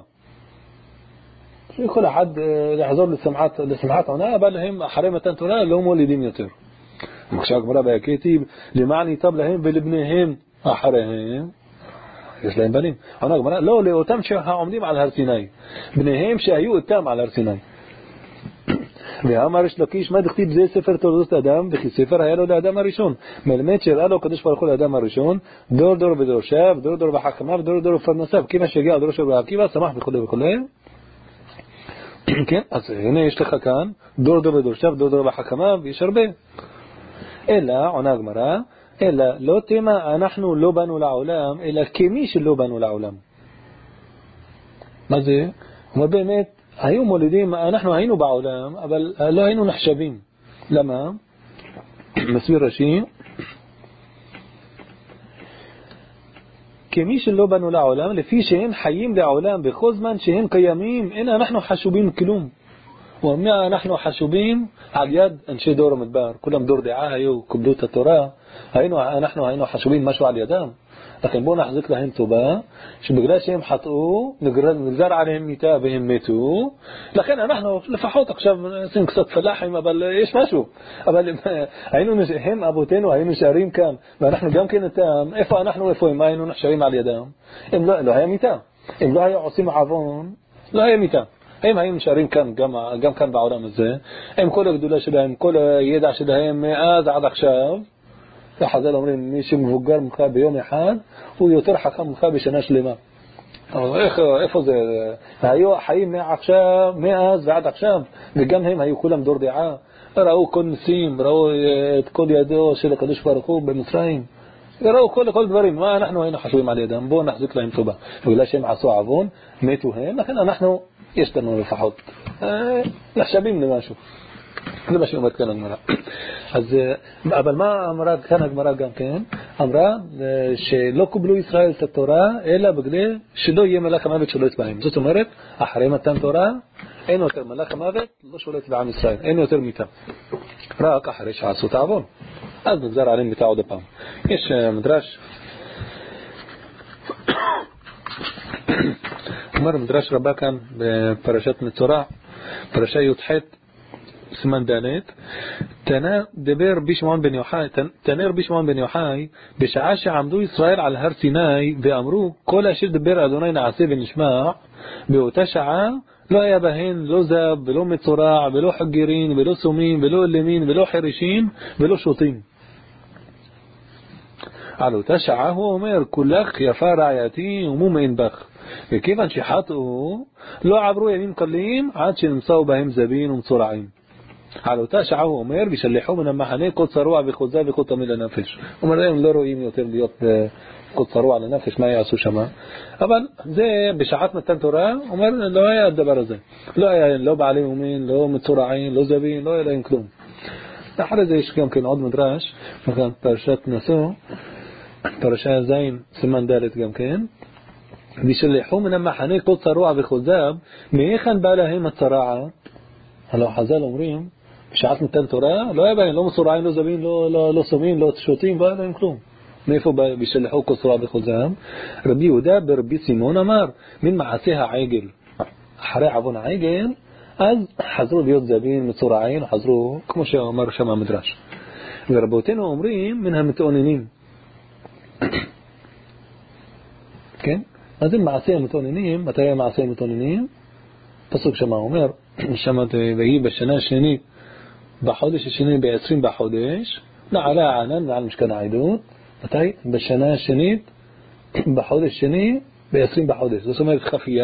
כל אחד יחזור לשמחת עונה, אבל הם אחרי מתן תורה לא מולידים יותר. מקשה הגמרא בהכתיב, למען ייטב להם ולבניהם אחריהם, יש להם בנים. עונה הגמרא, לא לאותם שעומדים על הר סיני, בניהם שהיו איתם על הר סיני. ואמר ריש לקיש, מה דכתיב זה ספר תולדות אדם, וכי ספר היה לו לאדם הראשון. מלמד שהראה לו הקדוש ברוך הוא לאדם הראשון, דור דור ודורשיו, דור דור וחכמיו, דור דור ופרנסיו. כיוון שהגיע דור של עקיבא, שמח וכו' וכו'. כן, אז הנה יש לך כאן, דור דור ודורשיו, דור דור וחכמיו, יש הרבה. אלא, עונה הגמרא, אלא לא תמה אנחנו לא באנו לעולם, אלא כמי שלא באנו לעולם. מה זה? אומר באמת, היו מולידים, אנחנו היינו בעולם, אבל לא היינו נחשבים. למה? מסביר רש"י, כמי שלא באנו לעולם, לפי שהם חיים לעולם בכל זמן שהם קיימים, אין אנחנו חשובים כלום. وما نحن حشوبين على يد أنشي دور مدبار كلهم دور دعاء هيو كبلوت التوراة نحن هينو حشوبين مشوا على يدام لكن بونا حزق لهم توبا شو بقلاش هم حطوا نقدر عليهم ميتا بهم ميتوا لكن نحن لفحوت أقشاب سنكسات فلاحي ما بل إيش ماشو أبل هينو هم أبوتين وهينو شارين كان ما نحن جام كنا تام إفا نحن إفا ما هينو نحشرين على يدام إم لا هي ميتا إم لا هي عصيم عفون لا هي ميتا هي مشارين كان جام كان بعورام الزين إم كل جدولا شدهم كل يدع شدهم مئات عد أقشاب أحد الأمرين مش مفجر مخاب يوم حاد ويطرح كم مخاب شناش لما إخو زي هيو حي مئة عقشاب مئة زعد عقشاب بجمهم هيو كلهم دور دعاء رأوا كل نسيم رأوا كل يدو شيل قدوش فارقوا بمصرين رأوا كل دبرين ما نحن هنا حشوين على يدهم بون نحزق لهم توبة ولا شيء عصوا عفون ميتوا هين لكن نحن يشتنوا الفحوط نحشبين لما شوف هذا ماشي أمر كان المرأة אז אבל מה אמרה כאן הגמרא גם כן אמרה שלא קבלו ישראל את התורה אלא בגלל שלא יהיה מלאך המוות שולט בהם זאת אומרת אחרי מתן תורה אין יותר מלאך המוות לא שולט בעם ישראל אין יותר מיתה רק אחרי שעשו את העוון אז נגזר עליהם מיתה עוד פעם יש מדרש אומר מדרש רבה כאן בפרשת מצורע פרשה י"ח סימן ד' תנא רבי שמעון בן יוחאי בשעה שעמדו ישראל על הר סיני ואמרו כל אשר דבר אדוני נעשה ונשמע באותה שעה לא היה בהן לא זב ולא מצורע ולא חגירין ולא סומים ולא אלמין ולא חרישים ולא שוטים על אותה שעה הוא אומר כולך יפה רעייתי ומומין בך וכיוון שחטאו לא עברו ימים קלים עד שנמצאו בהם זבין ומצורעים על אותה שעה הוא אומר ושלחו מן המחנה כל צרוע וחוזה וכל תמיד לנפש הוא אומר להם לא רואים יותר להיות כל צרוע לנפש מה יעשו שם אבל זה בשעת מתן תורה הוא אומר לא היה הדבר הזה לא היה לא בעלי אומין לא מצורעים לא זבין לא היה להם כלום אחרי זה יש גם כן עוד מדרש פרשת נשוא פרשה זין סימן ד' גם כן ושלחו מן המחנה כל צרוע וחוזב מהיכן בא להם הצרעה הלא חז"ל אומרים בשעת מתן תורה לא היה בהם לא מצורעים לא זבין לא סומים לא שוטים לא היה להם כלום מאיפה בשלחו כל צרוע וחוזב רבי יהודה ברבי סימון אמר מן מעשה העגל אחרי עוון העגל אז חזרו להיות זבין מצורעים חזרו כמו שאומר שם המדרש ורבותינו אומרים מן המתאוננים כן? אז אם מעשה המתאוננים מתי היה מעשה המתאוננים? פסוק שמה אומר שמעת ויהי בשנה השני בחודש השני ב-20 בחודש נעלה הענן ועל משכן העדות מתי? בשנה השנית בחודש שני ב-20 בחודש זאת אומרת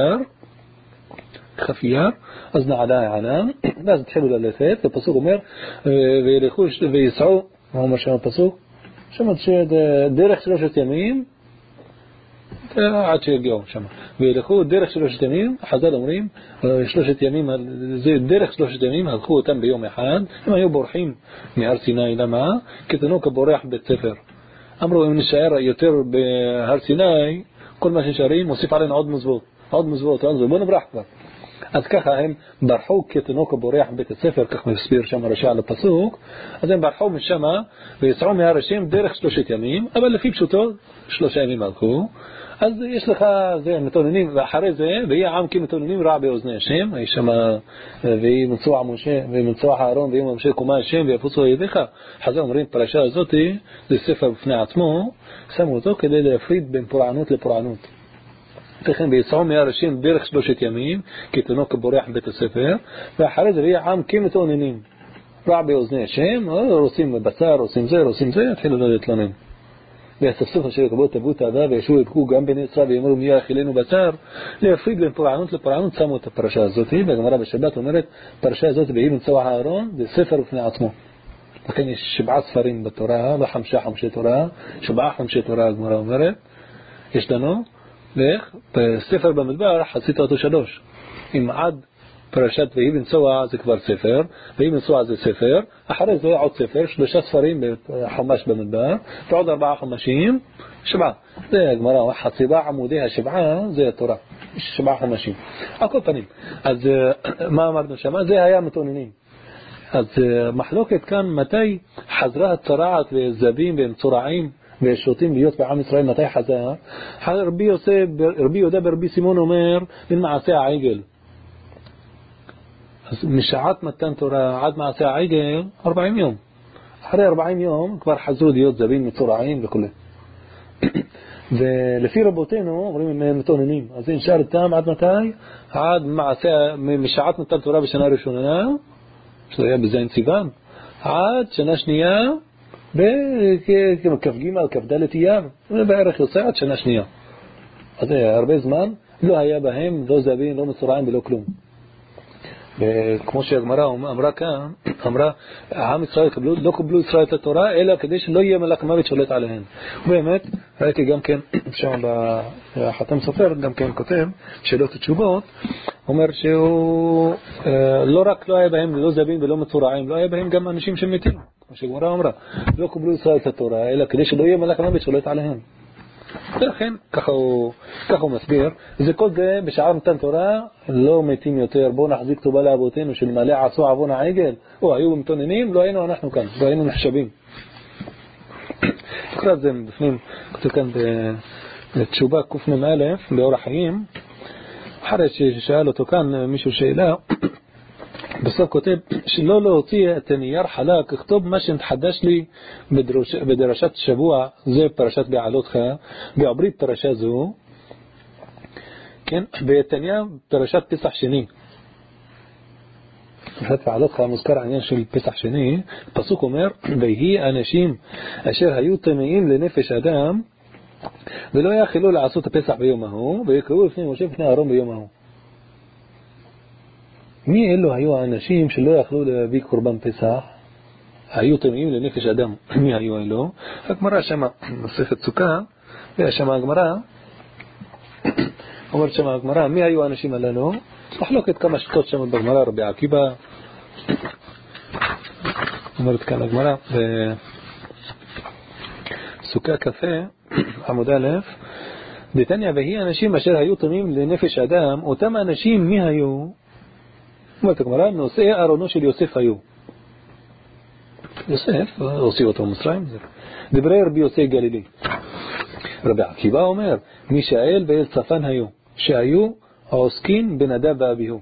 חפייר אז נעלה הענן ואז התחילו ללכת הפסוק אומר וילכו ויסעו מה אומר שם הפסוק? שמעת שדרך 3 ימים עד שיגיעו שם וילכו דרך 3 ימים חז"ל אומרים 3 ימים זה דרך 3 ימים הלכו אותם ביום אחד הם היו בורחים מהר סיני למה? כתנוק בורח בית ספר אמרו אם נשאר יותר בהר סיני כל מה שנשארים מוסיף עלינו עוד מזוות בוא נברח כבר אז ככה הם ברחו כתנוק בורח בית הספר כך מסביר שם הרשע על הפסוק אז הם ברחו משם ויצאו מהר השם דרך 3 ימים אבל לפי פשוטו 3 ימים הלכו אז יש לך זה מתוננים ואחרי זה ויהיה עם כמתוננים רע באוזני השם יש שם ויהי מצוע משה ומצוע הארון ויהי משה קומה השם ויפוצו ידיך חז"ל אומרים פרשה הזאת זה ספר בפני עצמו שמו אותו כדי להפריד בין פורענות לפורענות וכן ויצאו מהר השם דרך 3 ימים כתנוק בורח בית הספר ואחרי זה ויהיה עם כמתוננים רע באוזני השם רוצים בשר רוצים זה התחילו להתלונן ויספסוף אשר יקבלו תרבות האהבה וישו יבכו גם בני ישראל ויאמרו מי יאכילנו בשר להפריד בין פורענות לפורענות שמו את הפרשה הזאת והגמרא בשבת אומרת פרשה הזאת והיא מצוע הארון זה ספר בפני עצמו לכן יש 7 ספרים בתורה לא 5 חומשי תורה 7 חומשי תורה הגמרא אומרת יש לנו ואיך בספר במדבר חצית אותו 3 אם עד פרשת ויהי בנצוע זה כבר ספר ויהי בנצוע זה ספר אחרי זה עוד ספר 3 ספרים בחומש במדבר ועוד 4 חומשים 7 זה הגמרא חציבה עמודי ה7 זה התורה 7 חודשים. על כל פנים, אז מה אמרנו שם? זה היה מתאוננים. אז מחלוקת כאן מתי חזרה הצרעת וזבים ומצורעים ושוטים להיות בעם ישראל, מתי חזר? רבי יהודה ברבי סימון אומר מן מעשה העגל. אז משעת מתן תורה עד מעשה העגל 40 יום. אחרי 40 יום כבר חזרו להיות זבים מצורעים וכו'. ולפי רבותינו אומרים הם מתאוננים. אז נשאר איתם עד מתי? עד מעשה, משעת מתן תורה בשנה הראשונה, שזה היה בזין סיוון, עד שנה שנייה בכ"ג כ"ד אייר, בערך יוצא עד שנה שנייה. אז הרבה זמן לא היה בהם לא זבים, לא מצורעים ולא כלום. וכמו שהגמרא אמרה כאן, אמרה עם ישראל לא קבלו ישראל את התורה אלא כדי שלא יהיה מלאך מוות שולט עליהם. ובאמת ראיתי גם כן שם בחתם סופר גם כן כותב שאלות ותשובות, אומר שהוא לא רק לא היה בהם לא זבים ולא מצורעים, לא היה בהם גם אנשים שמתים, כמו שהגמרא אמרה, לא קבלו ישראל את התורה אלא כדי שלא יהיה מלאך מוות שולט עליהם. ולכן ככה הוא מסביר, זה כל זה בשעה מתן תורה לא מתים יותר. בואו נחזיק טובה לאבותינו שלמלא עשו עוון העגל, או היו מתאוננים, לא היינו אנחנו כאן, לא היינו נחשבים. תקרא את זה בפנים, כתוב כאן בתשובה קמ"א באור החיים, אחרי ששאל אותו כאן מישהו שאלה, בסוף כותב שלא להוציא את הנייר חלק, לכתוב מה שנתחדש לי בדרשת שבוע, זה פרשת בעלותך, בעברית פרשה זו, כן, בתניא פרשת פסח שני. פרשת בעלותך מוזכר העניין של פסח שני, פסוק אומר, ויהי אנשים אשר היו טמאים לנפש אדם, ולא יכלו לעשות הפסח ביום ההוא, ויקראו לפני משה לפני אהרון ביום ההוא. מי אלו היו האנשים שלא יכלו להביא קורבן פסח? היו טמאים לנפש אדם. מי היו אלו? הגמרא שמה מסכת סוכה, ושמה הגמרא אומרת שמה הגמרא, מי היו האנשים הללו? מחלוקת כמה שיטות שמה בגמרא, רבי עקיבא אומרת כאן הגמרא בסוכה כ"ה עמוד א', בתניא ויהי אנשים אשר היו טמאים לנפש אדם, אותם האנשים מי היו? אומרת הגמרא, נושאי ארונו של יוסף היו. יוסף, הוציא אותו מצרים. דברי רבי יוסי גלילי. רבי עקיבא אומר, מישאל ואלצפן היו, שהיו העוסקים בנדב ואביהו.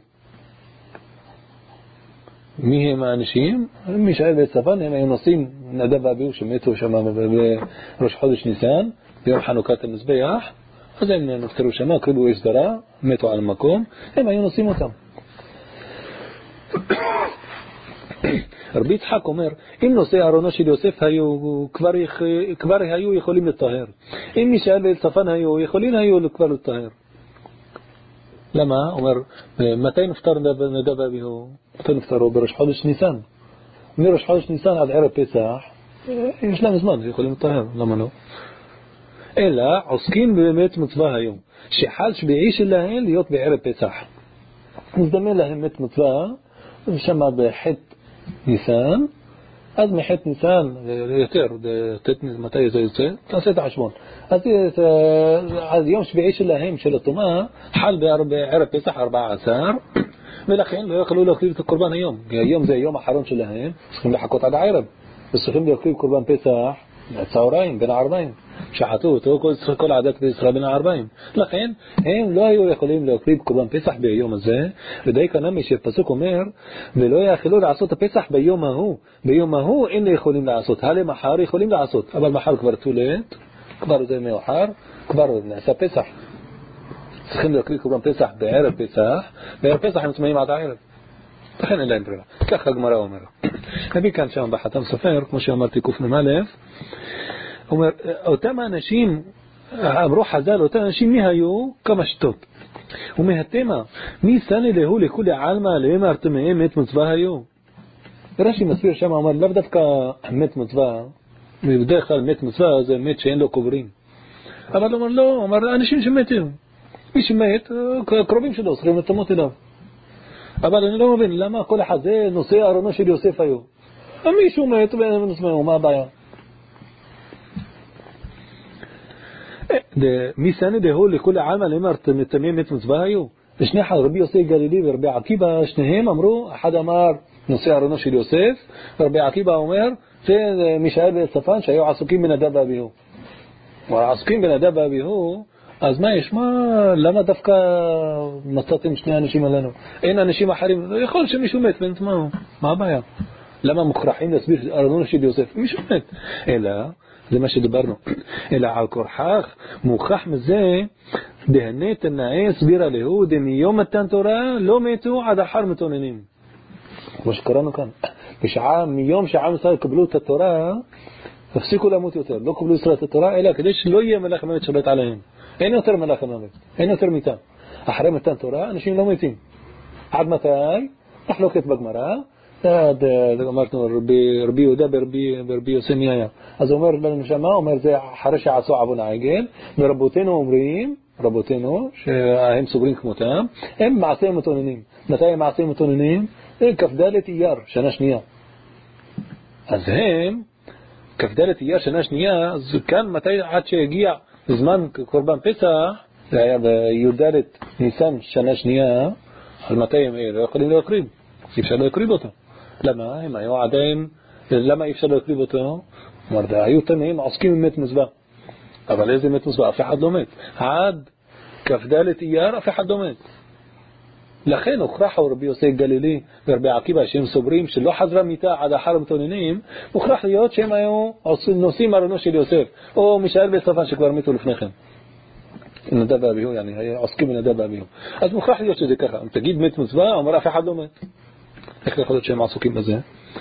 מי הם האנשים? מישאל ואלצפן הם היו נושאים נדב ואביהו שמתו שם בראש חודש ניסן, ביום חנוכת המזבח, אז הם נפטרו שם, קריבו אש זרה, מתו על המקום, הם היו נושאים אותם. רבי יצחק אומר, אם נושאי ארונו של יוסף היו, כבר היו יכולים לטהר. אם מישאל ואלצפן היו, יכולים היו כבר לטהר. למה? אומר, מתי נפטר נדב ואביהו? מתי נפטרו? בראש חודש ניסן. מראש חודש ניסן עד ערב פסח, יש להם זמן, יכולים לטהר. למה לא? אלא עוסקים באמת מצווה היום. שחל שביעי שלהם להיות בערב פסח. מזדמן להם מת מצווה, שם בחטא ניסן, אז מחטא ניסן יותר, מתי זה יוצא? תעשה את החשבון. אז יום שביעי שלהם, של התומה, חל בערב פסח 14, ולכן לא יכלו להקריב את הקורבן היום. היום זה היום האחרון שלהם, צריכים לחכות עד הערב. וצריכים להקריב קורבן פסח צהריים, בין הערביים. שחטו אותו כל עדת בישראל בין הערביים. לכן הם לא היו יכולים להקריב קורבן פסח ביום הזה. ודי כנמי שפסוק אומר, ולא יכלו לעשות הפסח ביום ההוא. ביום ההוא אין יכולים לעשות. הלי מחר יכולים לעשות, אבל מחר כבר תולת, כבר זה מאוחר, כבר נעשה פסח. צריכים להקריב קורבן פסח בערב פסח, בערב פסח הם צמאים עד הערב. לכן אין להם ברירה. כך הגמרא אומר. נביא כאן שם בחתם סופר, כמו שאמרתי קמ"א, אומר, אותם האנשים, אמרו חז"ל, אותם האנשים מי היו? כמה שיטות. ומהתמה, מי סני להו לכולי עלמא לאמר טמאי מת מצווה היו? רש"י מסביר שם, אומר, לאו דווקא מת מצווה, בדרך כלל מת מצווה זה מת שאין לו קוברים. אבל אומר, לא, אומר, אנשים שמתים. מי שמת, קרובים שלו, צריכים לצמות אליו. אבל אני לא מבין, למה כל אחד זה נושא ארונו של יוסף היו? מישהו מת ונשמעו, מה הבעיה? מי סני דהו לכל העלמא למרת מתמים מת מצווה היו. ושני רבי יוסף גלילי ורבי עקיבא, שניהם אמרו, אחד אמר נושא ארונו של יוסף, ורבי עקיבא אומר, זה מישאל וצפן שהיו עסוקים בנדב ואביהו. עסוקים בנדב ואביהו, אז מה יש? למה דווקא מצאתם שני אנשים עלינו? אין אנשים אחרים, יכול להיות שמישהו מת, מה הבעיה? למה מוכרחים להסביר ארונו של יוסף? מישהו מת. אלא, זה מה שדיברנו, אלא על כורחך מוכח מזה דהנית נאה סבירה להו דמיום מתן תורה לא מתו עד אחר מתוננים. כמו שקראנו כאן, מיום שעם ישראל קבלו את התורה הפסיקו למות יותר, לא קבלו ישראל את התורה אלא כדי שלא יהיה מלאך המוות שבת עליהם. אין יותר מלאך המוות, אין יותר מיתה. אחרי מתן תורה אנשים לא מתים. עד מתי? מחלוקת בגמרא. אמרנו רבי יהודה ברבי יוסי מי היה. אז הוא אומר לנו שמה, אומר זה אחרי שעשו עוון העגל, ורבותינו אומרים, רבותינו שהם סוגרים כמותם, הם מעשי מתוננים. מתי הם מעשי מתוננים? כ"ד אייר, שנה שנייה. אז הם כ"ד אייר שנה שנייה, אז כאן מתי עד שהגיע זמן קורבן פסח, זה היה בי"ד ניסן שנה שנייה, על מתי הם לא יכולים להקריב, אי אפשר להקריב אותו. למה? הם היו עדיין, למה אי אפשר להקריב אותו? אמרת, היו תנאים עוסקים עם מת מזבח. אבל איזה מת מזבח? אף אחד לא מת. עד כ"ד אייר אף אחד לא מת. לכן הוכרחו רבי יוסף גלילי ורבי עקיבא שהם סוברים שלא חזרה מיתה עד אחר המתוננים, הוכרח להיות שהם היו נושאים ארונו של יוסף, או מישאל וצפן שכבר מתו לפני כן. נדב ואביהו, עוסקים בנדב ואביהו. אז מוכרח להיות שזה ככה. אם תגיד מת מצווה, אומר אף אחד לא מת. איך יכול להיות שהם עסוקים בזה?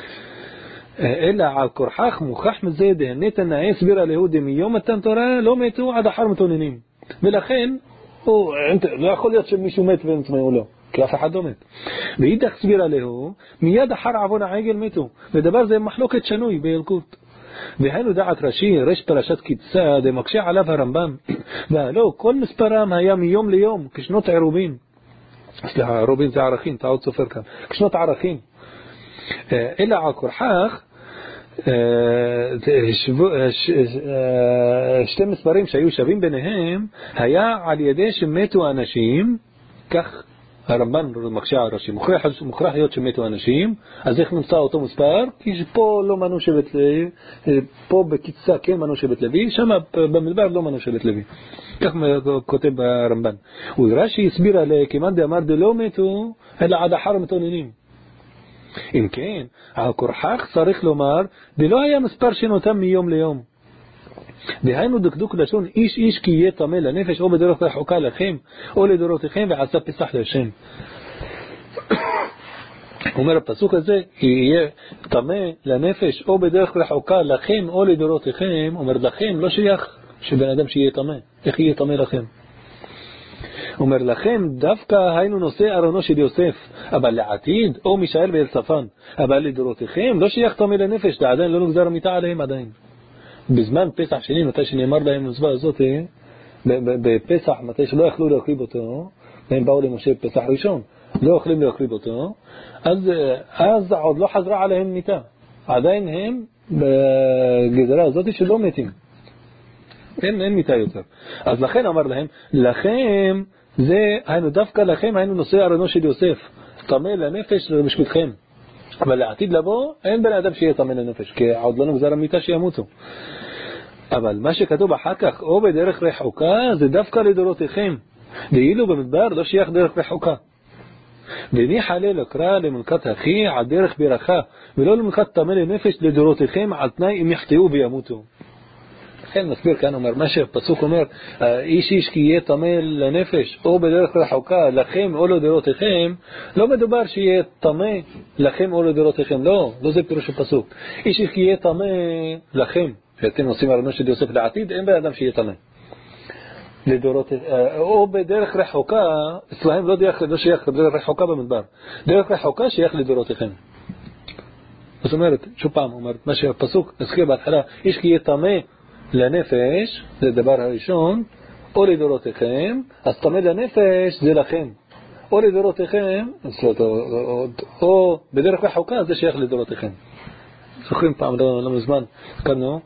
אלא על כורחך מוכח מזה דהנית נאה סבירה להו דמיום מתן תורה לא מתו עד אחר מתוננים. ולכן, לא יכול להיות שמישהו מת ונצמאו לו. כי אף אחד לא מת. ואידך סבירה להו, מיד אחר עוון העגל מתו. ודבר זה מחלוקת שנוי בילקוט. והיינו דעת רש"י, רש פרשת קיצה, דמקשה עליו הרמב"ם. והלא, כל מספרם היה מיום ליום, כשנות עירובין. סליחה, עירובין זה ערכים, טעות סופר כאן. כשנות ערכים. אלא על כורחך, שתי מספרים שהיו שווים ביניהם, היה על ידי שמתו אנשים, כך הרמב"ן מקשה על רש"י, מוכרח להיות שמתו אנשים, אז איך נמצא אותו מספר? כי פה לא מנו שבט לוי, פה בקיצה כן מנו שבט לוי, שם במדבר לא מנו שבט לוי. כך כותב הרמב"ן. ורש"י הסביר עליה, כמאן דאמר דלא מתו, אלא עד אחר מתוננים. אם כן, על כורחך צריך לומר, דלא היה מספר שנותם מיום ליום. דהיינו דקדוק לשון איש איש כי יהיה טמא לנפש או בדרך רחוקה לכם או לדורותיכם ועשה פסח לשם. אומר הפסוק הזה, יהיה טמא לנפש או בדרך רחוקה לכם או לדורותיכם, אומר לכם לא שייך שבן אדם שיהיה טמא. איך יהיה טמא לכם? אומר לכם דווקא היינו נושא ארונו של יוסף, אבל לעתיד או מישאל ואלצפן, אבל לדורותיכם לא שייך טמא לנפש, עדיין לא נגזר מיתה עליהם עדיין. בזמן פסח שני, מתי שנאמר להם מצווה הזאת, בפסח, מתי שלא יכלו להקריב אותו, והם באו למשה פסח ראשון, לא יכולים להקריב אותו, אז עוד לא חזרה עליהם מיתה. עדיין הם בגזרה הזאת שלא מתים. אין מיתה יותר. אז לכן אמר להם, לכם, זה היינו דווקא לכם, היינו נושא ארונו של יוסף, טמא לנפש למשפטכם. אבל לעתיד לבוא, אין בן אדם שיהיה טמא לנפש, כי עוד לא נגזר המיתה שימותו. אבל מה שכתוב אחר כך, או בדרך רחוקה, זה דווקא לדורותיכם. ואילו במדבר לא שייך דרך רחוקה. וניחא לקרא למלכת אחי על דרך ברכה, ולא למלכת טמא לנפש לדורותיכם על תנאי אם יחטאו וימותו. לכן מסביר כאן, אומר, מה שהפסוק אומר, איש איש כי יהיה טמא לנפש, או בדרך רחוקה, לכם או לדורותיכם, לא מדובר שיהיה טמא לכם או לדורותיכם, לא זה פירוש הפסוק. איש איש כי יהיה טמא לכם, שאתם עושים ארונו של יוסף לעתיד, אין בן אדם שיהיה טמא. או בדרך רחוקה, אצלהם לא שייך דרך רחוקה במדבר, דרך רחוקה שייך לדורותיכם. זאת אומרת, שוב פעם, אומרת, מה שהפסוק נזכיר בהתחלה, איש כי יהיה טמא לנפש, זה דבר הראשון, או לדורותיכם, אז טמא לנפש זה לכם, או לדורותיכם, או בדרך רחוקה זה שייך לדורותיכם. זוכרים פעם לא מזמן קראנו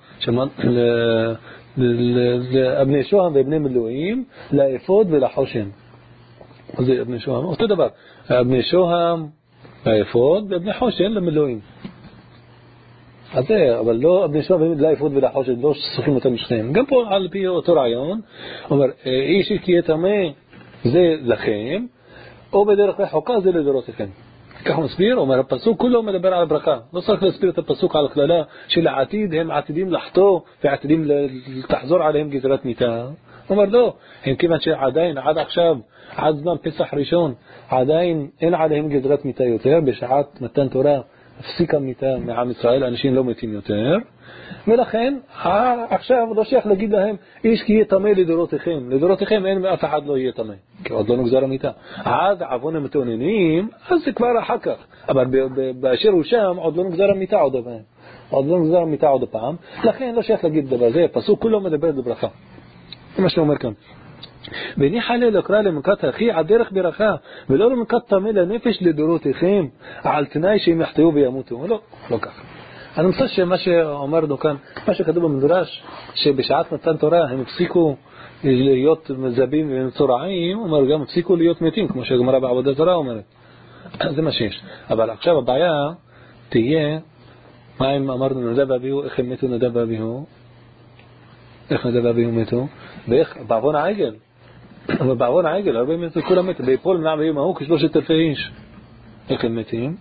לאבני שוהם ואבני מילואים, לאפוד ולחושן. זה אבני שוהם, אותו דבר. אבני שוהם, לאפוד ואבני חושן למילואים. אז זה, אבל לא אבני שוהם לאפוד ולחושן, לא שצריכים אותם משניהם. גם פה על פי אותו רעיון, אומר, איש כי טמא זה לכם, או בדרך רחוקה זה לדורותיכם. כך הוא מסביר, אומר הפסוק כולו מדבר על ברכה. לא צריך להסביר את הפסוק על הכללה של העתיד, הם עתידים לחטוא ועתידים תחזור עליהם גזרת מיתה. אומר לא, הם כיוון שעדיין עד עכשיו, עד זמן פסח ראשון, עדיין אין עליהם גזרת מיתה יותר, בשעת מתן תורה הפסיקה מיתה מעם ישראל, אנשים לא מתים יותר, ולכן עכשיו לא שייך להגיד להם איש כי יהיה טמא לדורותיכם. לדורותיכם אין אף אחד לא יהיה טמא, כי עוד לא נגזר המיתה. עד עוון המתאוננים, אז זה כבר אחר כך, אבל באשר הוא שם עוד לא נגזר המיתה עוד פעם, עוד לא נגזר המיתה עוד פעם, לכן לא שייך להגיד דבר זה. פסוק כולו מדבר בברכה, זה מה שאומר כאן. וניחא לקרוא למכת אחי על דרך ברכה, ולא למכת טמא לנפש לדורותיכם על תנאי שהם יחטאו וימותו. לא ככה. אני חושב שמה שאומרנו כאן, מה שכתוב במדרש, שבשעת מתן תורה הם הפסיקו להיות מזבים ומצורעים, אומר גם הפסיקו להיות מתים, כמו שהגמרא בעבודת זרה אומרת. זה מה שיש. אבל עכשיו הבעיה תהיה, מה אם אמרנו נדב ואביהו, איך הם מתו נדב ואביהו? איך נדב ואביהו מתו? ואיך? בעוון העגל. אבל בעוון העגל, הרבה מתו, כולם מתו. ביפול מנע ואיום ההוא כ3,000 איש. איך הם מתים?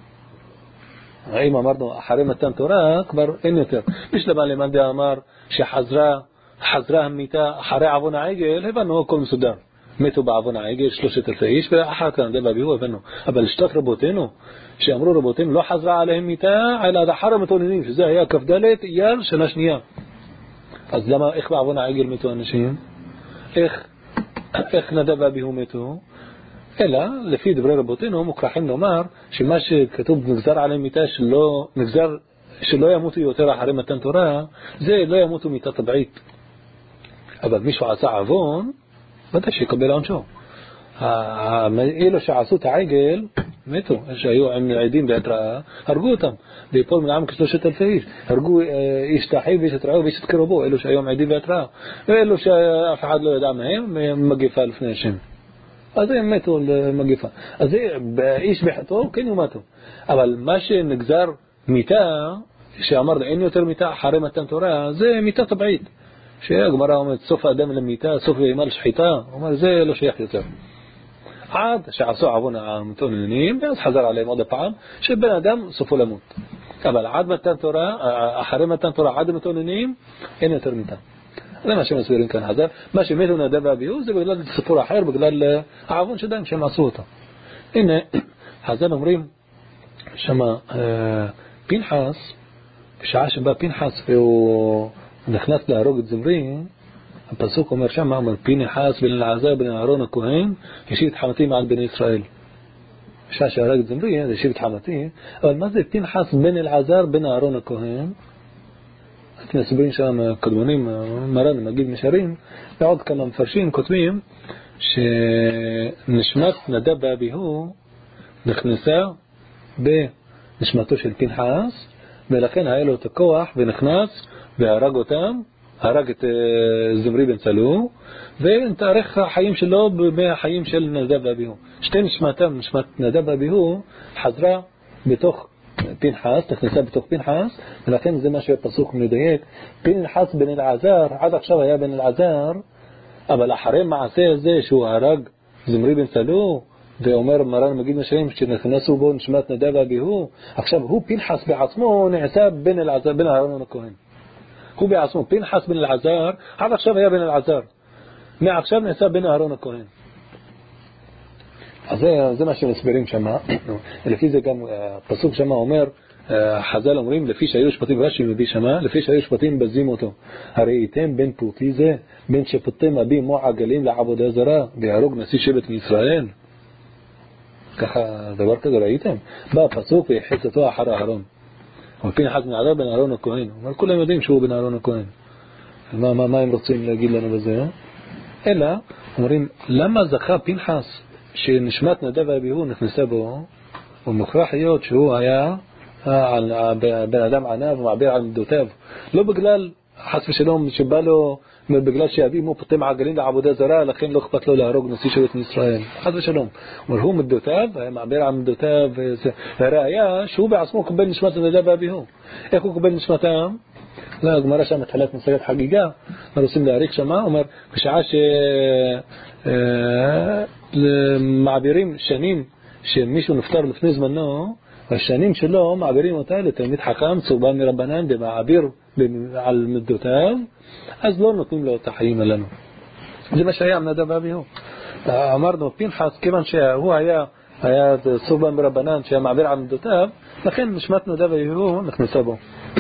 אם אמרנו אחרי מתן תורה כבר אין יותר. בשלמה למאן דאמר שחזרה המיתה אחרי עוון העגל, הבנו הכל מסודר. מתו בעוון העגל 3,000 איש ואחר כך נדב ואביהו הבנו. אבל שתק רבותינו שאמרו רבותינו לא חזרה עליהם מיתה אלא אחר המתאוננים, שזה היה כ"ד אייר שנה שנייה. אז למה איך בעוון העגל מתו אנשים? איך נדב ואביהו מתו? אלא לפי דברי רבותינו מוכרחים לומר שמה שכתוב נגזר עליהם מיתה שלא ימותו יותר אחרי מתן תורה, זה לא ימותו מיתה טבעית. אבל מישהו עשה עוון, ודאי שיקבל עונשו. אלו שעשו את העגל מתו, שהיו עם עדים בהתראה, הרגו אותם, ויפול מנעם כ3,000 איש, הרגו איש תחי ואיש תרעו ואיש תקרבו, אלו שהיו עם עדים בהתראה, ואלו שאף אחד לא ידע מהם, מגפה לפני השם. אז הם מתו למגפה. אז איש בחטאו כן ימתו. אבל מה שנגזר מיתה, שאמר אין יותר מיתה אחרי מתן תורה, זה מיתה טבעית. שהגמרא אומרת סוף האדם למיתה, סוף ואימה לשחיטה, אומר זה לא שייך יותר. עד שעשו עוון המתאוננים, ואז חזר עליהם עוד פעם, שבן אדם סופו למות. אבל עד מתן תורה, אחרי מתן תורה עד המתאוננים, אין יותר מיתה. זה מה שמסבירים כאן חז"ל. מה שמתו נדב ואביהו זה בגלל סיפור אחר, בגלל העוון שלהם שהם עשו אותו. הנה, חז"ל אומרים שמה פנחס, בשעה שבא פנחס והוא נכנס להרוג את זמרי, הפסוק אומר שמה, אומר פנחס בן אלעזר בן אהרון הכהן השיב את חמתי מעל בני ישראל. בשעה שהרג את זמרי, השיב את חמתי. אבל מה זה פנחס בן אלעזר בן אהרון הכהן? אתם מסבירים שם קדמונים, מרן, מגיד משרים, ועוד כמה מפרשים כותבים שנשמת נדב ואביהו נכנסה בנשמתו של פנחס, ולכן היה לו את הכוח ונכנס והרג אותם, הרג את זמרי בן צלו, ותארך החיים שלו בחיים של נדב ואביהו. שתי נשמתם, נשמת נדב ואביהו, חזרה בתוך פנחס, נכנסה בתוך פנחס, ולכן זה מה שהפסוק מדייק. פנחס בן אלעזר, עד עכשיו היה בן אלעזר, אבל אחרי מעשה הזה שהוא הרג זמרי בן צלו, ואומר מרן מגיד משרים שנכנסו בו נשמת נדב ואביהו, עכשיו הוא פנחס בעצמו נעשה בן אלעזר, בן אהרון הכהן. הוא בעצמו, פנחס בן אלעזר, עד עכשיו היה בן אלעזר, מעכשיו נעשה בן אהרון הכהן. אז זה מה שמסבירים שמה. לפי זה גם הפסוק שמה אומר, חז"ל אומרים לפי שהיו שפטים, רש"י מביא שמה, לפי שהיו שפטים בזים אותו, הרי איתם בן פוטי זה, בן שפטים אבים מו עגלים לעבודה זרה, והרוג נשיא שבט מישראל. ככה דבר כזה ראיתם? בא הפסוק ויחץ אותו אחר אהרון. ופנחס בן אלעזר בן אהרון הכהן. אבל כולם יודעים שהוא בן אהרון הכהן. מה הם רוצים להגיד לנו בזה? אלא אומרים, למה זכה פנחס שנשמת נדב ואביהו נכנסה בו? הוא מוכרח להיות שהוא היה על בן אדם עניו ומעביר על מידותיו, לא בגלל חס ושלום שבאלו, בגלל שיבימו פותים עגלים לעבודה זרה, לכן לא אכפת לו להרוג נשיא של ישראל, חס ושלום. הוא מידותיו, מעביר על מידותיו, והראיה שהוא בעצמו קבל נשמת נדב ואביהו. איך הוא קבל נשמתם? לא, הגמרא שם מתחילת מסגת חגיגה, רוצים להאריך שמה, אומר, בשעה שמעבירים שנים שמישהו נפטר לפני זמנו, השנים שלו מעבירים אותה לתלמיד חכם, צורבן מרבנן, ומעביר על מידותיו, אז לא נותנים לו את החיים עלינו. זה מה שהיה עם נדב ואביהו. אמרנו, פנחס, כיוון שהוא היה צורבן מרבנן, שהיה מעביר על מידותיו, לכן נשמת נדב ואביהו נכנסה בו.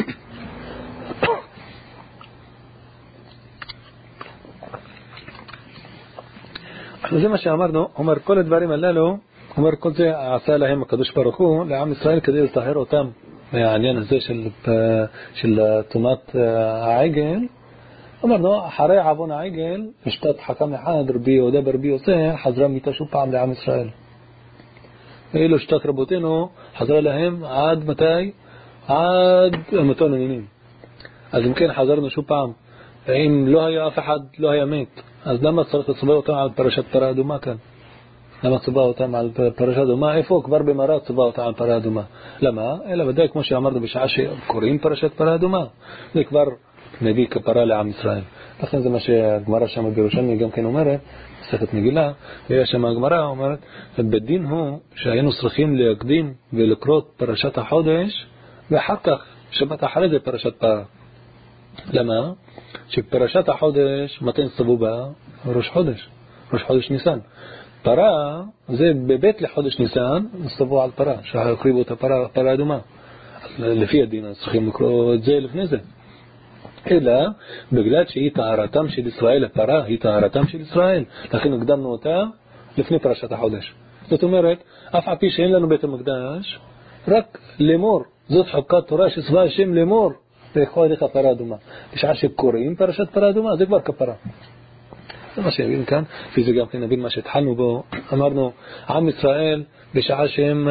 זה מה שאמרנו, אומר כל הדברים הללו, אומר כל זה עשה להם הקדוש ברוך הוא לעם ישראל כדי לטהר אותם מהעניין הזה של תומת העגל. אמרנו, אחרי עוון העגל, משפט חכם אחד, רבי יהודה ברבי יוסף, חזרה מיתה שוב פעם לעם ישראל. ואילו שתת רבותינו חזרה להם עד מתי? עד מתון הנינים. אז אם כן חזרנו שוב פעם, אם לא היה אף אחד, לא היה מת, אז למה צריך לצבע אותם על פרשת פרה אדומה כאן? למה צבע אותם על פרשת אדומה? איפה כבר במראה צבע אותם על פרה אדומה? למה? אלא ודאי כמו שאמרנו בשעה שקוראים פרשת פרה אדומה, זה כבר מביא כפרה לעם ישראל. לכן זה מה שהגמרא שם בירושלמי גם כן אומרת, מסכת מגילה, ויש שם הגמרא אומרת, בדין הוא שהיינו צריכים להקדים ולקרות פרשת החודש, ואחר כך שבת אחרי זה פרשת פרה. למה? שפרשת החודש, מתי נסתבו בה? ראש חודש ניסן. פרה, זה בבית לחודש ניסן, נסתבו על פרה, שהקריבו את הפרה אדומה. לפי הדין, אז צריכים לקרוא את זה לפני זה. אלא, בגלל שהיא טהרתם של ישראל, הפרה היא טהרתם של ישראל, לכן הקדמנו אותה לפני פרשת החודש. זאת אומרת, אף על פי שאין לנו בית המקדש, רק לאמור, זאת חוקת תורה שצבא השם לאמור, ויכול לך פרה אדומה. בשעה שקוראים פרשת פרה אדומה, זה כבר כפרה. זה מה שיבין כאן, וזה גם כן נבין מה שהתחלנו בו. אמרנו, עם ישראל, בשעה שהם,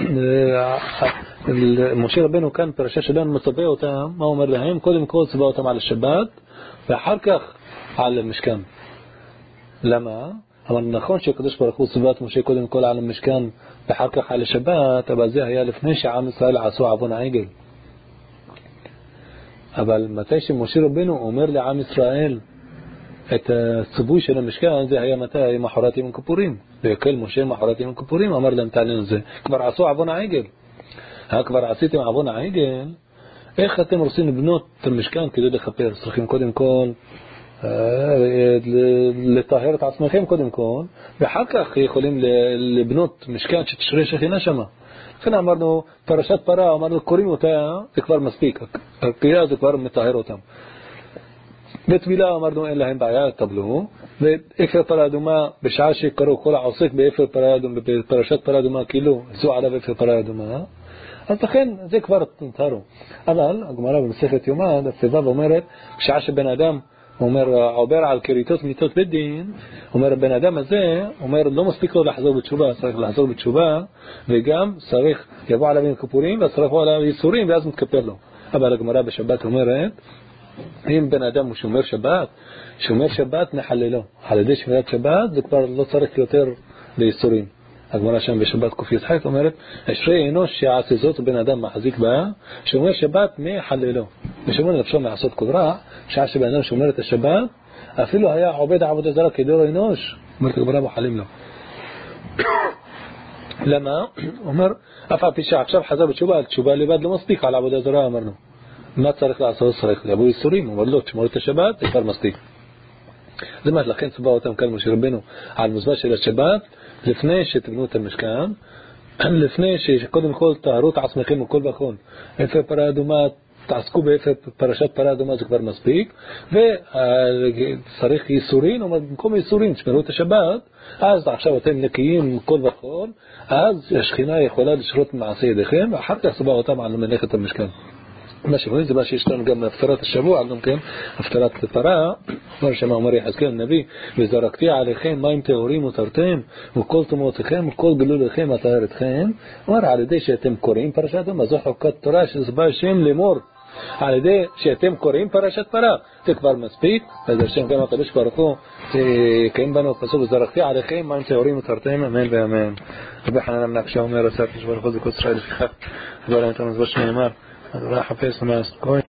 משה רבנו כאן, פרשה שלנו מצווה אותם, מה אומר להם? קודם כל צווה אותם על השבת, ואחר כך על המשכן. למה? אבל נכון שהקדוש ברוך הוא צווה את משה קודם כל על המשכן, ואחר כך על השבת, אבל זה היה לפני שעם ישראל עשו עוון העגל. אבל מתי שמשה רבנו אומר לעם ישראל את הציווי של המשכן, זה היה מתי? מחרת יום הכיפורים. ויקל משה מחרת יום הכיפורים, אמר להם תענו זה. כבר עשו עוון העגל. כבר עשיתם עוון העגל, איך אתם רוצים לבנות את המשכן כדי לכפר? צריכים קודם כל לטהר את עצמכם קודם כל, ואחר כך יכולים לבנות משכן שתשרה שכינה שמה. לכן אמרנו, פרשת פרה, אמרנו, קוראים אותה, זה כבר מספיק. הקריאה זה כבר מטהר אותם. בתבילה אמרנו, אין להם בעיה, קבלו. ואפר פרה אדומה, בשעה שקראו כל העוסק בפרשת פרה אדומה, כאילו, זו עליו אפר פרה אדומה. אז לכן, זה כבר תנתרו. אבל, הגמרא במסכת יומא, הסביבה אומרת, בשעה שבן אדם, אומר, עובר על קריטות מיתות בית דין, אומר, בן אדם הזה, אומר, לא מספיק לו לחזור בתשובה, צריך לחזור בתשובה, וגם צריך, יבוא עליו עם כיפורים, ואז צריך לבוא עליו ייסורים, ואז מתכפר לו. אבל הגמרא בשבת אומרת, אם בן אדם הוא שומר שבת נחללו. על ידי שמירת שבת, זה כבר לא צריך יותר לייסורים. הגמרא שם בשבת קופית חית אומרת, אשרי אנוש שעשה זאת בן אדם מחזיק בה, שומר שבת מחללו. ושומר נפשו מעשות כל רע, שעה שבן אדם שומר את השבת, אפילו היה עובד עבודה זרה כדי לא אנוש, אומרת הגמרא מוחלים לו. למה? אומר, אף על פי שעכשיו חזר בתשובה, תשובה לבד לא מספיק על עבודה זרה, אמרנו. מה צריך לעשות? צריך לבוא ייסורים, אומר לו, תשמור את השבת, זה כבר מספיק. זה מה, לכן צבא אותם כאן משה רבנו על מזבח של השבת, לפני שתבנו את המשכן, לפני שקודם כל תארו את עצמכם וכל בכל. אפר פרה אדומה, תעסקו באפר פרשת פרה אדומה, זה כבר מספיק, וצריך ייסורים, אומר, במקום ייסורים, תשמרו את השבת, אז עכשיו אתם נקיים כל בכל, אז השכינה יכולה לשרות מעשה ידיכם, ואחר כך צבא אותם על מלאכת המשכן. מה שאומרים זה מה שיש לנו גם בהפטרת השבוע, גם כן, הפטרת פרה, כמו שאמר יחזקאל הנביא, וזרקתי עליכם מים טהורים ותרתם, וכל טומאותיכם וכל גלוליכם אטהר אתכם. אומר, על ידי שאתם קוראים פרשת פרה, זו חוקת תורה שצווה השם לאמור, על ידי שאתם קוראים פרשת פרה, זה כבר מספיק. אז השם גם הקדוש ברוך הוא קיים בנו פסוק, וזרקתי עליכם מים טהורים ותרתם, אמן ואמן. רבי חנן בן עקשיא אומר, עשה הקדוש ברוך הוא זכות ישראל לפיכך, דבר איתנו זו שנאמר, אז אולי חפש ומעש